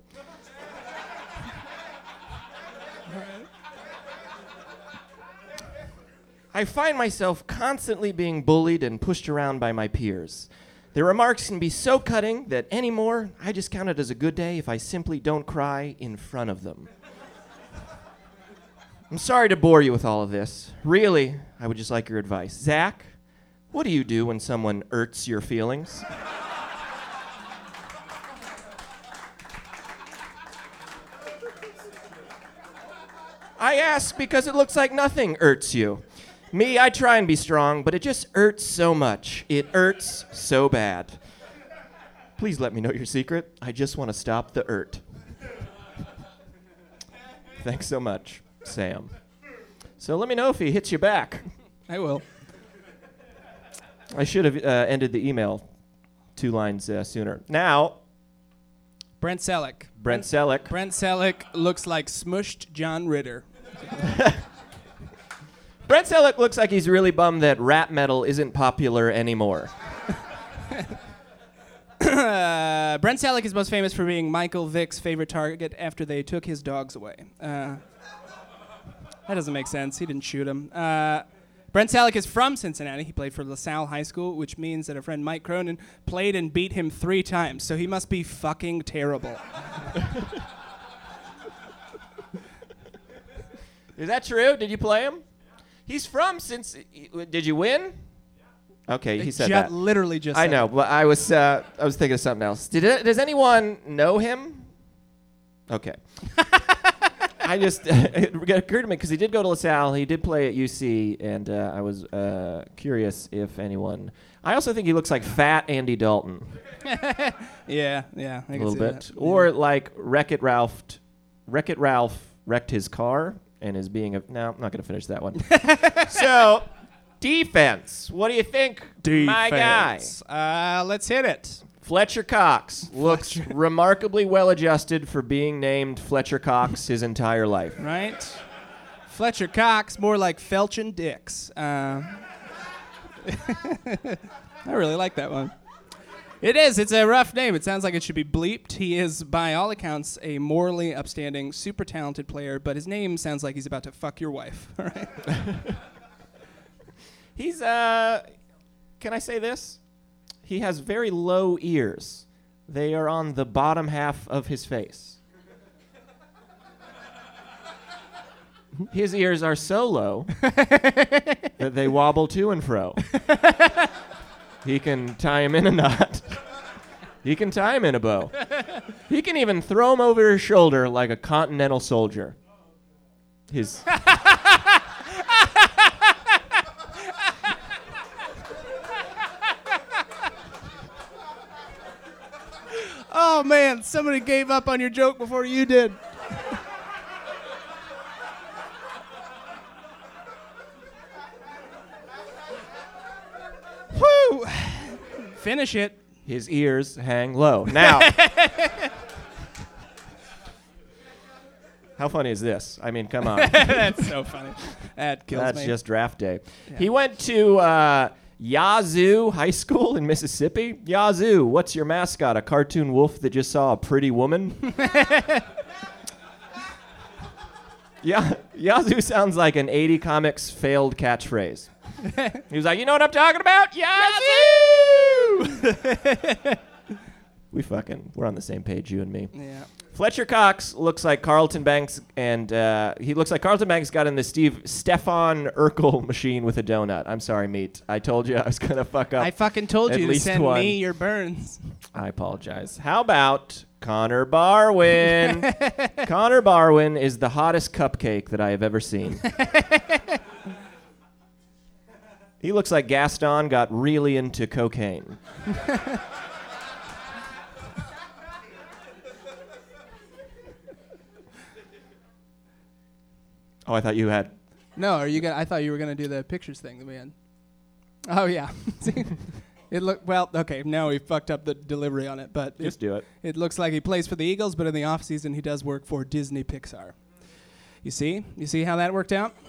I find myself constantly being bullied and pushed around by my peers. Their remarks can be so cutting that anymore, I just count it as a good day if I simply don't cry in front of them. I'm sorry to bore you with all of this. Really, I would just like your advice. Zach, What do you do when someone hurts your feelings? I ask because it looks like nothing hurts you. Me, I try and be strong, but it just hurts so much. It hurts so bad. Please let me know your secret. I just want to stop the hurt. Thanks so much, Sam. So let me know if he hits you back. I will. I should have ended the email 2 lines sooner. Now, Brent Selleck. Brent Selleck. Brent Selleck looks like smushed John Ritter. Brent Selleck looks like he's really bummed that rap metal isn't popular anymore. Brent Selleck is most famous for being Michael Vick's favorite target after they took his dogs away. That doesn't make sense. He didn't shoot him. Brent Selleck is from Cincinnati. He played for LaSalle High School, which means that our friend Mike Cronin played and beat him 3 times. So he must be fucking terrible. Is that true? Did you play him? He's from Did you win? Okay, he said that. Literally just I said know, it. but I was thinking of something else. Does anyone know him? Okay. It occurred to me because he did go to LaSalle. He did play at UC, and I was curious if anyone. I also think he looks like fat Andy Dalton. Yeah, I A can little see bit. that. Or like Wreck-It Ralph wrecked his car and is being a. No, I'm not going to finish that one. So, defense. What do you think, my guy? Let's hit it. Fletcher Cox looks remarkably well adjusted for being named Fletcher Cox his entire life. Right? Fletcher Cox, more like Felchin Dix. I really like that one. It is. It's a rough name. It sounds like it should be bleeped. He is, by all accounts, a morally upstanding, super talented player, but his name sounds like he's about to fuck your wife. All right? He's, can I say this? He has very low ears. They are on the bottom half of his face. His ears are so low that they wobble to and fro. He can tie him in a knot. He can tie him in a bow. He can even throw him over his shoulder like a continental soldier. His... Oh, man, somebody gave up on your joke before you did. Woo! Finish it. His ears hang low. Now, how funny is this? I mean, come on. That's so funny. That kills That's me. just draft day. Yeah. He went to Yazoo High School in Mississippi. Yazoo, what's your mascot? A cartoon wolf that just saw a pretty woman? Yazoo sounds like an 80 Comics failed catchphrase. He was like, you know what I'm talking about? Yazoo! We're on the same page, you and me. Yeah. Fletcher Cox looks like Carlton Banks, and he looks like Carlton Banks got in the Stefan Urkel machine with a donut. I'm sorry, meat. I told you I was going to fuck up. I fucking told at you to least send one. me your burns. I apologize. How about Connor Barwin? Connor Barwin is the hottest cupcake that I have ever seen. He looks like Gaston got really into cocaine. Oh, I thought you had. No, are you gonna? I thought you were gonna do the pictures thing that we had. Oh yeah. It looked well. Okay, now we fucked up the delivery on it, but Just do it. It looks like he plays for the Eagles, but in the off season he does work for Disney Pixar. You see how that worked out?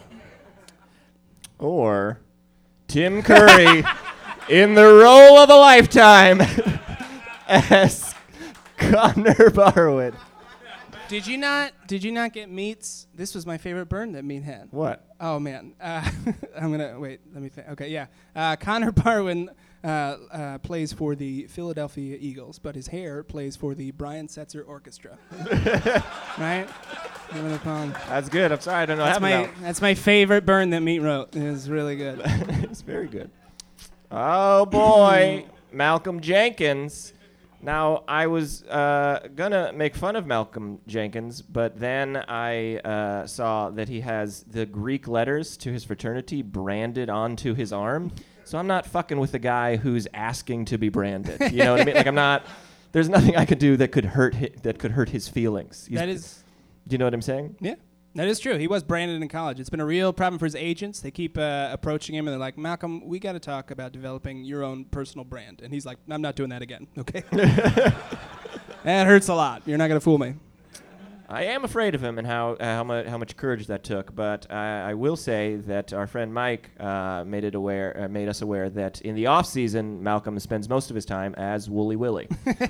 Or Tim Curry in the role of a lifetime as Connor Barwin. Did you not get Meat's? This was my favorite burn that Meat had. What? Oh man, I'm gonna wait. Let me think. Okay, yeah. Connor Barwin plays for the Philadelphia Eagles, but his hair plays for the Brian Setzer Orchestra. Right? That's good. I'm sorry, I don't know how to That's my favorite burn that Meat wrote. It was really good. It's very good. Oh boy, Malcolm Jenkins. Now, I was gonna make fun of Malcolm Jenkins, but then I saw that he has the Greek letters to his fraternity branded onto his arm. So I'm not fucking with the guy who's asking to be branded. You know what I mean? Like I'm not. There's nothing I could do that could hurt his feelings. That is. Do you know what I'm saying? Yeah. That is true. He was branded in college. It's been a real problem for his agents. They keep approaching him, and they're like, Malcolm, we got to talk about developing your own personal brand. And he's like, I'm not doing that again, okay? That hurts a lot. You're not going to fool me. I am afraid of him and how much courage that took. But I will say that our friend Mike made us aware that in the off season, Malcolm spends most of his time as Wooly Willy.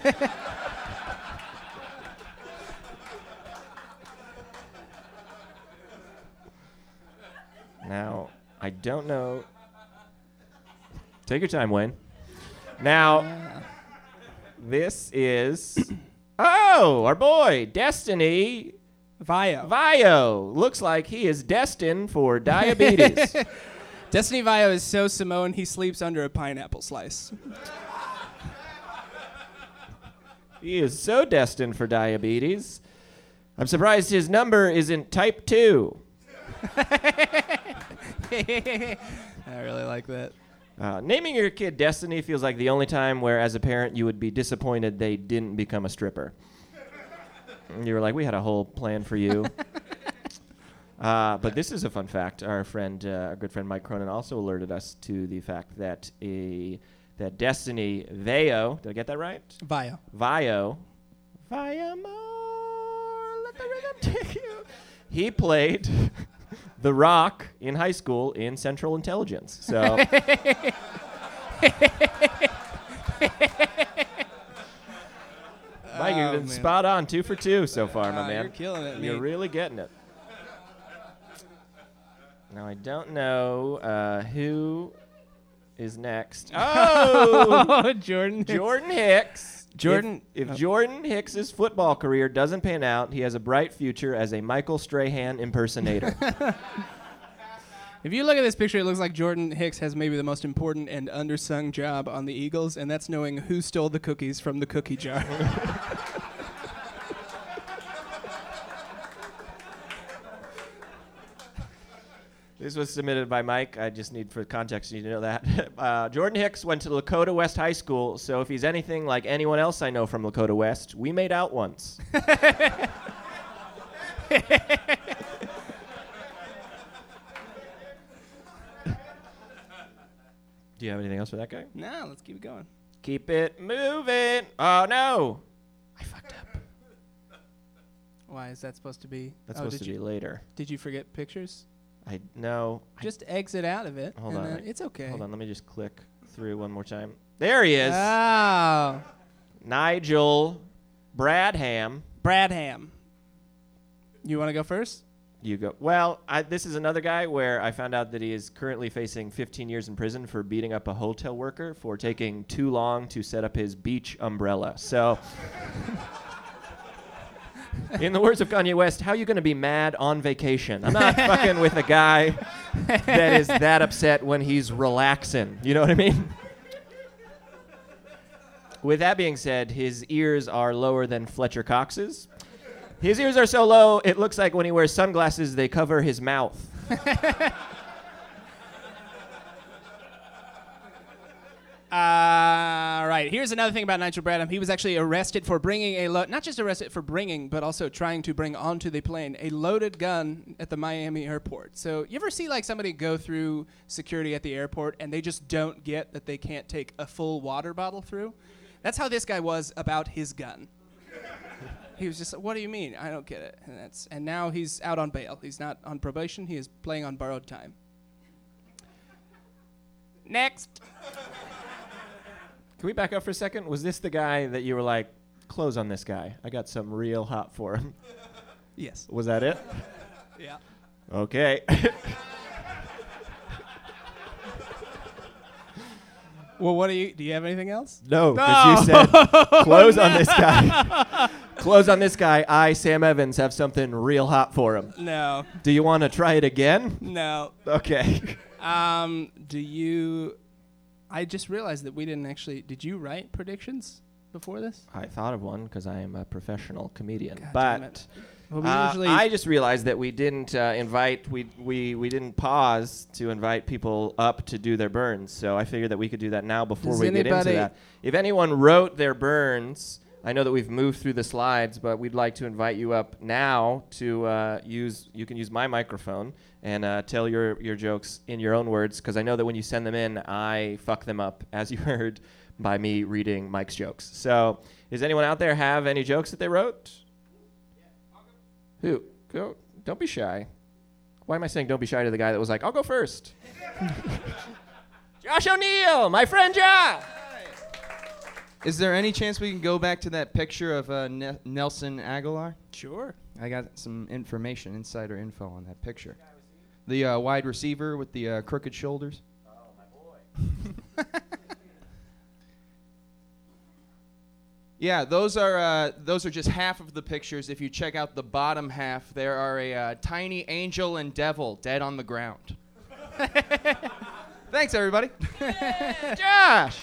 Now, I don't know. Take your time, Wayne. Now, this is... Oh, our boy, Destiny Vio. Looks like he is destined for diabetes. Destiny Vio is so Samoan, he sleeps under a pineapple slice. He is so destined for diabetes. I'm surprised his number isn't type 2. I really like that. Naming your kid Destiny feels like the only time where, as a parent, you would be disappointed they didn't become a stripper. You were like, we had a whole plan for you. But this is a fun fact. Our good friend Mike Cronin also alerted us to the fact that that Destiny Vio, did I get that right? Vio more, let the rhythm take you. He played The Rock in high school in Central Intelligence. So Mike, you've been spot on, 2 for 2 so far, my man. You're killing it, You're really getting it. Now I don't know who is next. Oh, Jordan Hicks. Jordan. If Jordan Hicks's football career doesn't pan out, he has a bright future as a Michael Strahan impersonator. If you look at this picture, it looks like Jordan Hicks has maybe the most important and undersung job on the Eagles, and that's knowing who stole the cookies from the cookie jar. This was submitted by Mike. I just need, for context, you need to know that. Jordan Hicks went to Lakota West High School, so if he's anything like anyone else I know from Lakota West, we made out once. Do you have anything else for that guy? No, let's keep it going. Keep it moving. Oh, no. I fucked up. Why is that supposed to be? That's supposed to be later. Did you forget pictures? No. Just exit out of it. Hold on. It's okay. Hold on. Let me just click through one more time. There he is. Oh. Nigel Bradham. Bradham. You want to go first? You go. Well, this is another guy where I found out that he is currently facing 15 years in prison for beating up a hotel worker for taking too long to set up his beach umbrella. So, in the words of Kanye West, how are you going to be mad on vacation? I'm not fucking with a guy that is that upset when he's relaxing. You know what I mean? With that being said, his ears are lower than Fletcher Cox's. His ears are so low, it looks like when he wears sunglasses, they cover his mouth. Right. Here's another thing about Nigel Bradham. He was actually arrested for bringing not just arrested for bringing, but also trying to bring onto the plane a loaded gun at the Miami airport. So you ever see like somebody go through security at the airport and they just don't get that they can't take a full water bottle through? That's how this guy was about his gun. He was just like, what do you mean? I don't get it. And now he's out on bail. He's not on probation. He is playing on borrowed time. Next. Can we back up for a second? Was this the guy that you were like, close on this guy? I got some real hot for him. Yes. Was that it? Yeah. Okay. Well, do you have anything else? No, because you said close on this guy. Close on this guy. I, Sam Evans, have something real hot for him. No. Do you want to try it again? No. Okay. Do you... I just realized that we didn't actually. Did you write predictions before this? I thought of one because I am a professional comedian. God damn but it. Well, we usually. I just realized that we didn't invite. We didn't pause to invite people up to do their burns. So I figured that we could do that now before Does we get into anybody- that. If anyone wrote their burns, I know that we've moved through the slides, but we'd like to invite you up now to use. You can use my microphone and tell your jokes in your own words, because I know that when you send them in, I fuck them up, as you heard by me reading Mike's jokes. So, does anyone out there have any jokes that they wrote? Who? Go. Don't be shy. Why am I saying don't be shy to the guy that was like, I'll go first? Josh O'Neill, my friend Josh. Is there any chance we can go back to that picture of Nelson Aguilar? Sure. I got some information, insider info on that picture. The wide receiver with the crooked shoulders. Oh, my boy. Yeah, those are just half of the pictures. If you check out the bottom half, there are a tiny angel and devil dead on the ground. Thanks, everybody. Josh.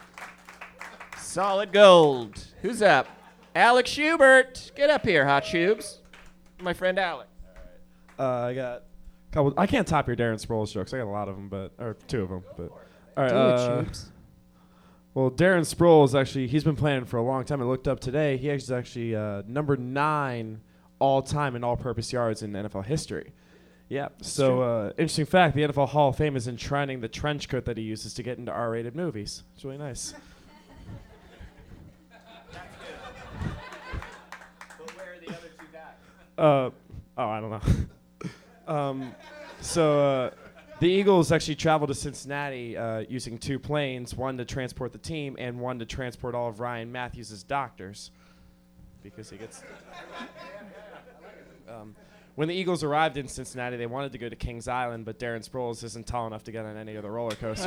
Solid gold. Who's up? Alex Schubert. Get up here, Hot Shubes. My friend Alex. I got a couple. I can't top your Darren Sproles jokes. I got a lot of them, or 2 of them. But all right. Do it, Shoops. Well, Darren Sproles actually, he's been playing for a long time. I looked up today. He is actually number 9 all time in all-purpose yards in NFL history. Yeah. So interesting fact: the NFL Hall of Fame is enshrining the trench coat that he uses to get into R-rated movies. It's really nice. But where are the other 2 guys? I don't know. The Eagles actually traveled to Cincinnati using 2 planes, one to transport the team and one to transport all of Ryan Matthews' doctors, because he gets. When the Eagles arrived in Cincinnati, they wanted to go to Kings Island, but Darren Sproles isn't tall enough to get on any of the roller coasters.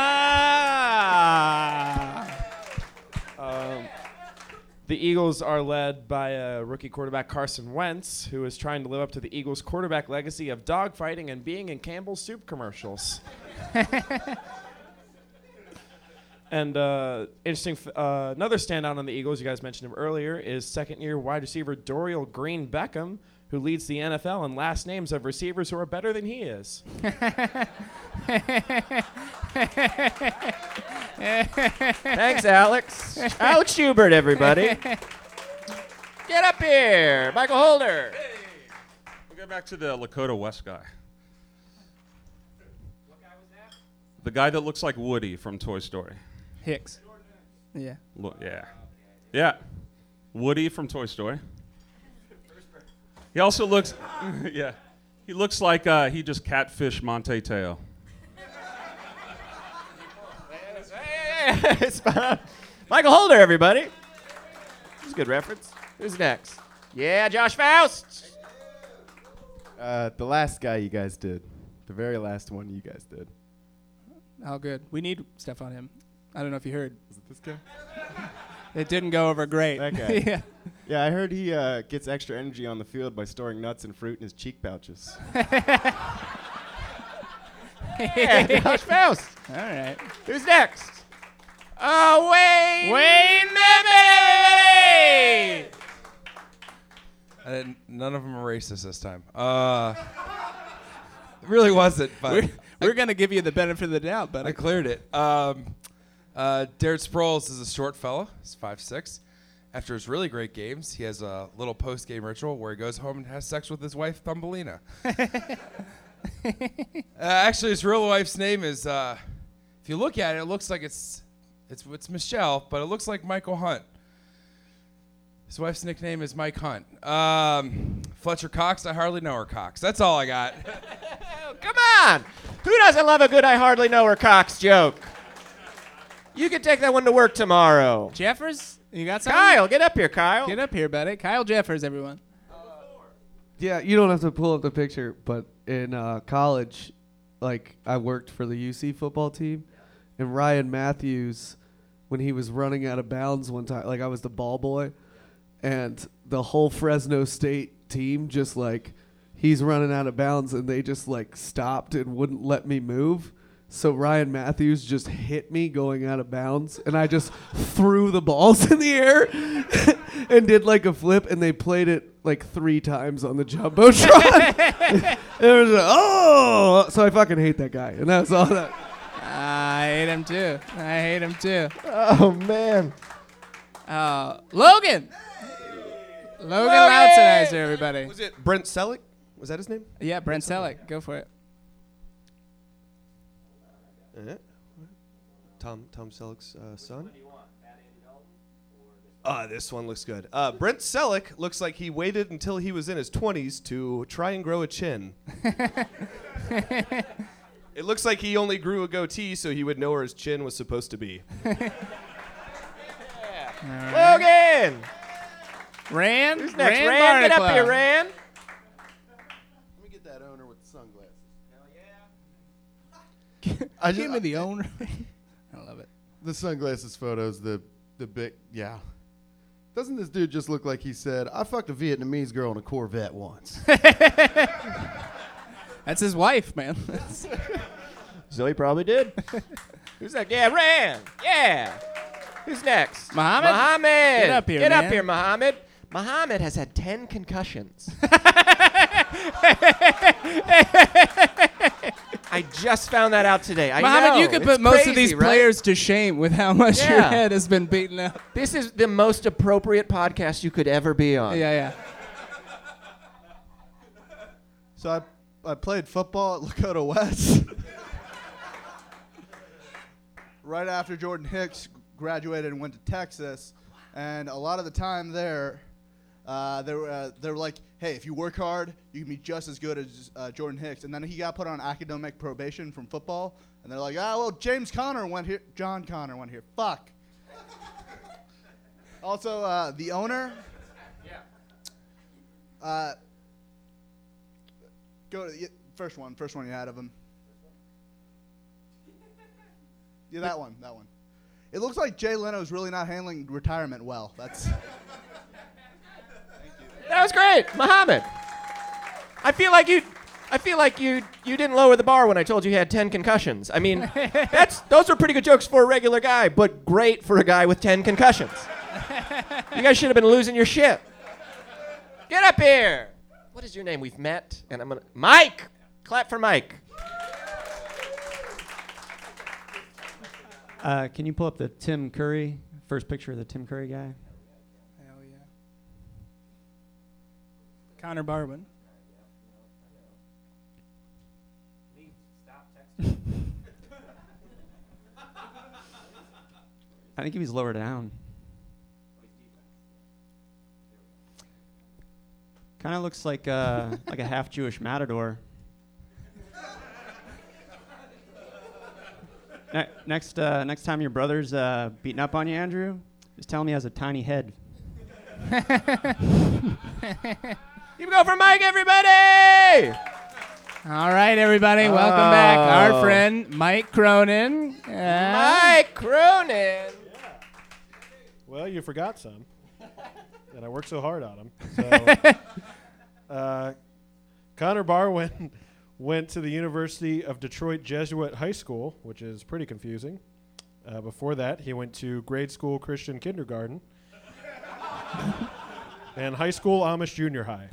The Eagles are led by rookie quarterback Carson Wentz, who is trying to live up to the Eagles' quarterback legacy of dogfighting and being in Campbell's soup commercials. And interesting, another standout on the Eagles, you guys mentioned him earlier, is second-year wide receiver Dorial Green Beckham, who leads the NFL in last names of receivers who are better than he is. Thanks, Alex. Alex Schubert, everybody. Get up here, Michael Holder. We'll go back to the Lakota West guy. What guy was that? The guy that looks like Woody from Toy Story. Hicks. Yeah. Yeah. Woody from Toy Story. He also looks, yeah. He looks like he just catfished Monte Teo. Michael Holder, everybody. That's a good reference. Who's next? Yeah, Josh Faust. The last guy you guys did. The very last one you guys did. Oh, good. We need stuff on him. I don't know if you heard. Is it this guy? It didn't go over great. That guy. Yeah. Yeah, I heard he gets extra energy on the field by storing nuts and fruit in his cheek pouches. Yeah, Josh Faust. All right. Who's next? Oh, Wayne. Wayne Memory! None of them are racist this time. It really wasn't, but We're going to give you the benefit of the doubt, but I cleared it. Darren Sproles is a short fella. He's 5'6". After his really great games, he has a little post-game ritual where he goes home and has sex with his wife, Thumbelina. Actually, his real wife's name is, if you look at it, it looks like it's Michelle, but it looks like Michael Hunt. His wife's nickname is Mike Hunt. Fletcher Cox, I hardly know her Cox. That's all I got. Come on. Who doesn't love a good I hardly know her Cox joke? You can take that one to work tomorrow. Jeffers, you got something? Kyle, get up here, Kyle. Get up here, buddy. Kyle Jeffers, everyone. Yeah, you don't have to pull up the picture, but in college, like, I worked for the UC football team, and Ryan Matthews, when he was running out of bounds one time, like, I was the ball boy, and the whole Fresno State team just, like, he's running out of bounds, and they just, like, stopped and wouldn't let me move. So Ryan Matthews just hit me going out of bounds, and I just threw the balls in the air and did like a flip, and they played it like 3 times on the Jumbotron. And it was like, oh! So I fucking hate that guy, and that's all that. I hate him too. Oh, man. Logan Lautzenheiser, everybody. Was it Brent Selleck? Was that his name? Yeah, Brent Selleck. Go for it. Tom Selleck's son. This one looks good. Brent Selleck looks like he waited until he was in his 20s to try and grow a chin. It looks like he only grew a goatee so he would know where his chin was supposed to be. Logan! Ran? Who's next? Ran Ran, get up Barnacle. here, Ran. Let me get that owner with the sunglasses. Give me the owner. I love it. The sunglasses photos, the big, yeah. Doesn't this dude just look like he said, I fucked a Vietnamese girl in a Corvette once? That's his wife, man. Zoe probably did. Who's that? Yeah, Ran. Yeah. Who's next? Muhammad? Muhammad. Get up here, Get man. up here, Muhammad. Muhammad has had 10 concussions. I just found that out today. I Muhammad, know. you could It's put most crazy, of these right? players to shame with how much your Yeah. head has been beaten up. This is the most appropriate podcast you could ever be on. Yeah. So I played football at Lakota West. Right after Jordan Hicks graduated and went to Texas, and a lot of the time there, they were like, hey, if you work hard, you can be just as good as Jordan Hicks. And then he got put on academic probation from football, and they're like, well, John Connor went here. Fuck. Also, the owner. Go to the first one you had of him. Yeah, that one. It looks like Jay Leno's really not handling retirement well. That's. That was great, Muhammad. I feel like you didn't lower the bar when I told you he had 10 concussions. I mean, those are pretty good jokes for a regular guy, but great for a guy with 10 concussions. You guys should have been losing your shit. Get up here. What is your name? We've met, and I'm gonna Mike. Clap for Mike. Can you pull up the Tim Curry first picture of the Tim Curry guy? Hell yeah. Connor Barwin. I think he was lower down. Kind of looks like a half Jewish matador. Next time your brother's beating up on you, Andrew, just tell him he has a tiny head. Keep going for Mike, everybody! All right, everybody, welcome back. Our friend Mike Cronin. Mike Cronin. Well, you forgot some, and I worked so hard on them. So, Connor Barwin went to the University of Detroit Jesuit High School, which is pretty confusing. Before that, he went to grade school Christian kindergarten and high school Amish junior high.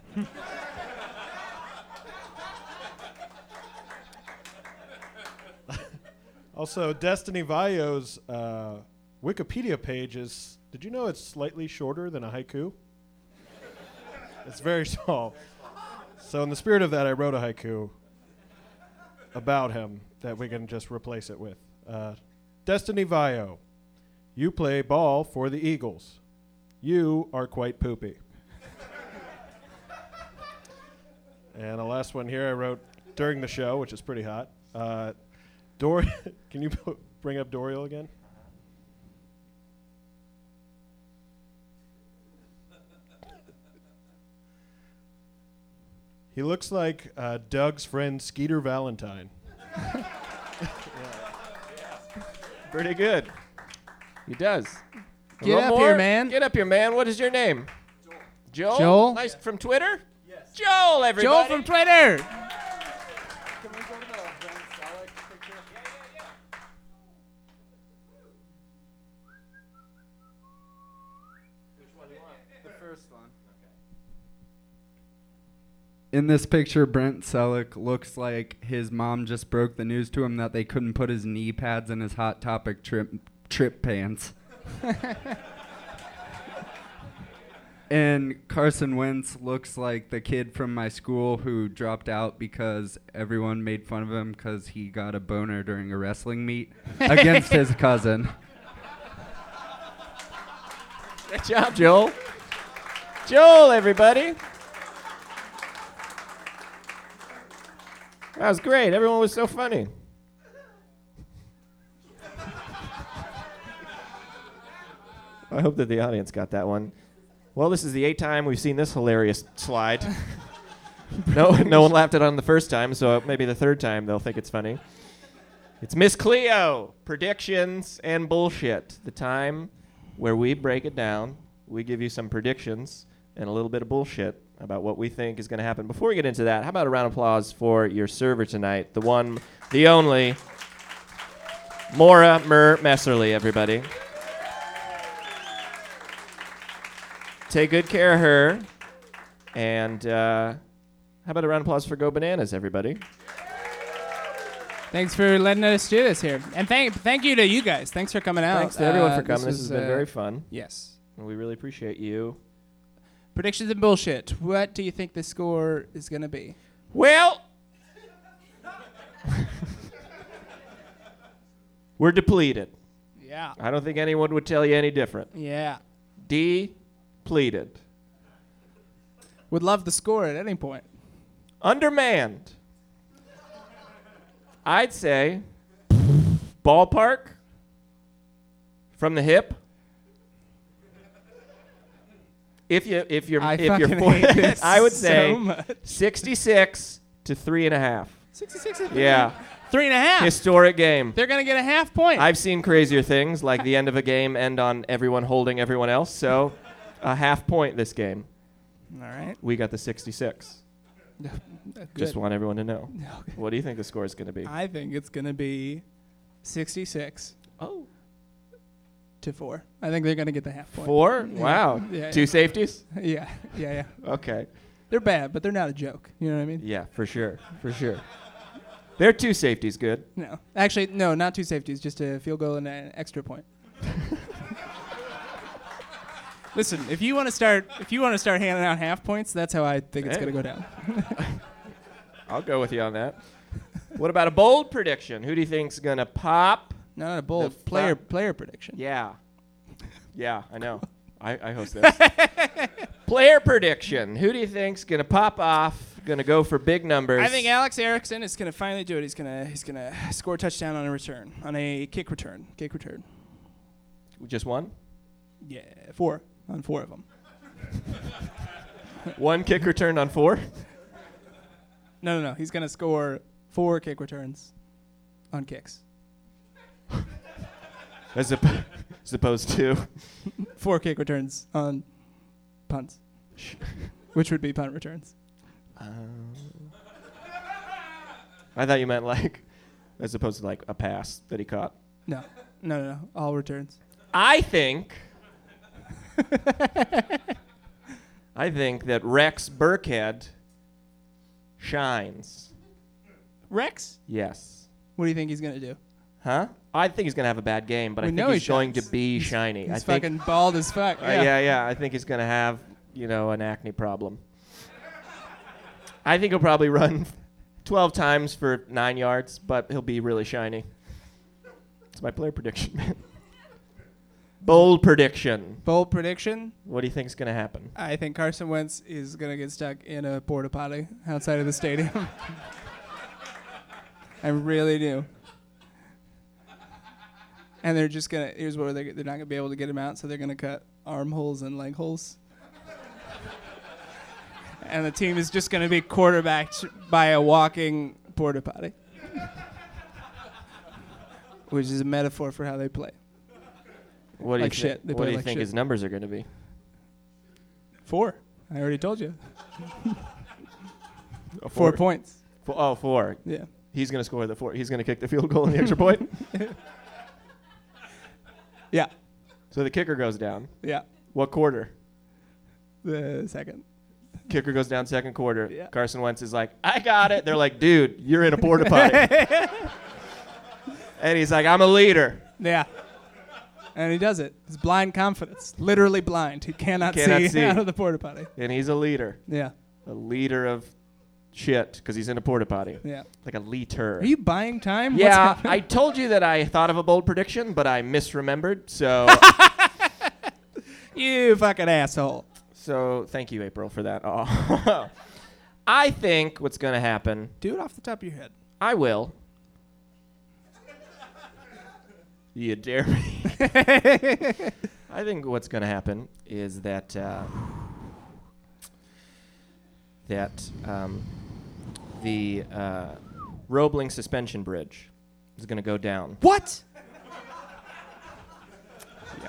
Also, Destiny Vayo's Wikipedia page is, did you know it's slightly shorter than a haiku? It's very small. So in the spirit of that, I wrote a haiku about him that we can just replace it with. Destiny Vayo, you play ball for the Eagles. You are quite poopy. And the last one here I wrote during the show, which is pretty hot. Can you bring up Doriel again? He looks like Doug's friend Skeeter Valentine. Pretty good. He does. Get up here, man. Get up here, man. What is your name? Joel. Joel? Nice from Twitter? Yes. Joel, everybody. Joel from Twitter. Can we go to the Brent Selleck picture? In this picture, Brent Selleck looks like his mom just broke the news to him that they couldn't put his knee pads in his Hot Topic trip pants. And Carson Wentz looks like the kid from my school who dropped out because everyone made fun of him because he got a boner during a wrestling meet against his cousin. Good job, Joel. Joel, everybody. That was great. Everyone was so funny. I hope that the audience got that one. Well, this is the 8th time we've seen this hilarious slide. No one laughed at it on the first time, so maybe the 3rd time they'll think it's funny. It's Miss Cleo, predictions and bullshit. The time where we break it down, we give you some predictions and a little bit of bullshit about what we think is going to happen. Before we get into that, how about a round of applause for your server tonight, the one, the only, Maura Messerly, everybody. Take good care of her. And how about a round of applause for Go Bananas, everybody? Thanks for letting us do this here. And thank you to you guys. Thanks for coming out. Thanks to everyone for coming. This has been very fun. Yes. And we really appreciate you. Predictions and bullshit. What do you think the score is going to be? Well, we're depleted. Yeah. I don't think anyone would tell you any different. Yeah. Depleted. Would love the score at any point. Undermanned. I'd say ballpark from the hip. If you're hate this I would say so much. 66 to 3.5. 66 to 3.5. Yeah. 3.5. Historic game. They're going to get a half point. I've seen crazier things, like the end of a game end on everyone holding everyone else. So, a half point this game. All right. We got the 66. Just want everyone to know. Okay. What do you think the score is going to be? I think it's going to be 66. Oh. To 4. I think they're going to get the half point. 4? Yeah. Wow. Yeah, 2 safeties? Yeah. Okay. They're bad, but they're not a joke. You know what I mean? Yeah, for sure. They're 2 safeties good. No. Actually, no, not 2 safeties, just a field goal and an extra point. Listen, if you want to start handing out half points, that's how I think it's going to go down. I'll go with you on that. What about a bold prediction? Who do you think's going to pop? No, not a bold player prediction. Yeah. Yeah, I know. I host this. Player prediction. Who do you think's going to pop off? Going to go for big numbers? I think Alex Erickson is going to finally do it. He's going to score a touchdown on a return, on a kick return. Just one? Yeah, 4 on 4 of them. 1 kick return on 4? No. He's going to score 4 kick returns on kicks. As opposed to 4 kick returns on punts, which would be punt returns. I thought you meant like, as opposed to like a pass that he caught. No. All returns. I think that Rex Burkhead shines. Rex? Yes. What do you think he's going to do? Huh? I think he's going to have a bad game, but I think he's going to be shiny. He's fucking bald as fuck. Yeah. I think he's going to have, an acne problem. I think he'll probably run 12 times for 9 yards, but he'll be really shiny. It's my player prediction, man. Bold prediction. What do you think's going to happen? I think Carson Wentz is going to get stuck in a porta potty outside of the stadium. I really do. And they're just going to, here's where they're not going to be able to get him out, so they're going to cut armholes and leg holes. And the team is just going to be quarterbacked by a walking porta potty, which is a metaphor for how they play. What do like you shit. They What play do you like think shit. his numbers are going to be? 4. I already told you. 4 points. 4. Yeah. He's going to score the 4. He's going to kick the field goal and the extra point? Yeah. So the kicker goes down. Yeah. What quarter? The second. Kicker goes down second quarter. Yeah. Carson Wentz is like, I got it. They're like, dude, you're in a porta potty. And he's like, I'm a leader. Yeah. And he does it. It's blind confidence. Literally blind. He cannot see out of the porta potty. And he's a leader. Yeah. A leader of shit because he's in a porta potty. Yeah. Like a leader. Are you buying time? What's Yeah, happening? I told you that I thought of a bold prediction, but I misremembered. So, You fucking asshole. so thank you, April, for that. Oh. I think what's going to happen. Do it off the top of your head. I will. You dare me? I think what's going to happen is that the Roebling suspension bridge is going to go down. What? Yeah.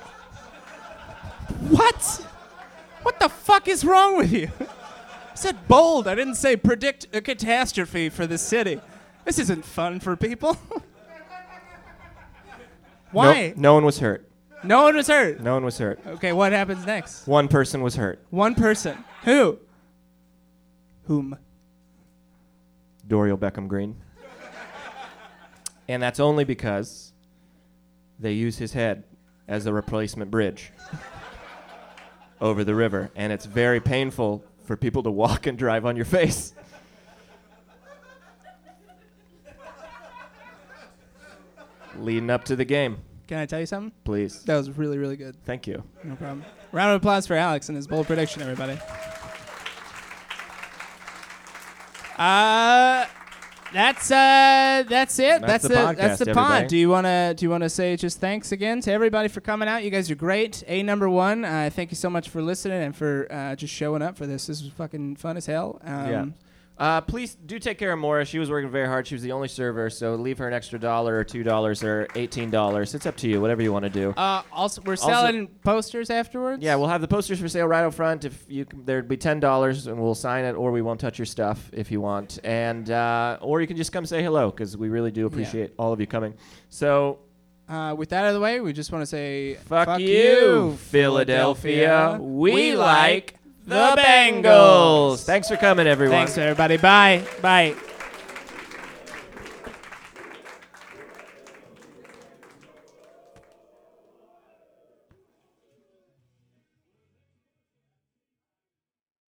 What? What the fuck is wrong with you? I said bold. I didn't say predict a catastrophe for the city. This isn't fun for people. Why? No one was hurt. No one was hurt. No one was hurt. Okay, what happens next? One person was hurt. One person. Who? Whom? Dorial Beckham Green. And that's only because they use his head as a replacement bridge over the river. And it's very painful for people to walk and drive on your face. Leading up to the game. Can I tell you something? Please. That was really, really good. Thank you. No problem. Round of applause for Alex and his bold prediction, everybody. That's it. That's the podcast, That's the everybody. pod. Do you wanna say just thanks again to everybody for coming out? You guys are great. Number one. Thank you so much for listening and for just showing up for this. This was fucking fun as hell. Yeah. Please do take care of Maura. She was working very hard. She was the only server, so leave her an extra $1 or $2 or $18. It's up to you, whatever you want to do. Also, we're selling posters afterwards. Yeah, we'll have the posters for sale right out front. If you, there'd be $10, and we'll sign it, or we won't touch your stuff if you want. And or you can just come say hello because we really do appreciate all of you coming. So. With that out of the way, we just want to say Fuck you, Philadelphia. We like the Bengals. Thanks for coming, everyone. Thanks, everybody. Bye. Bye.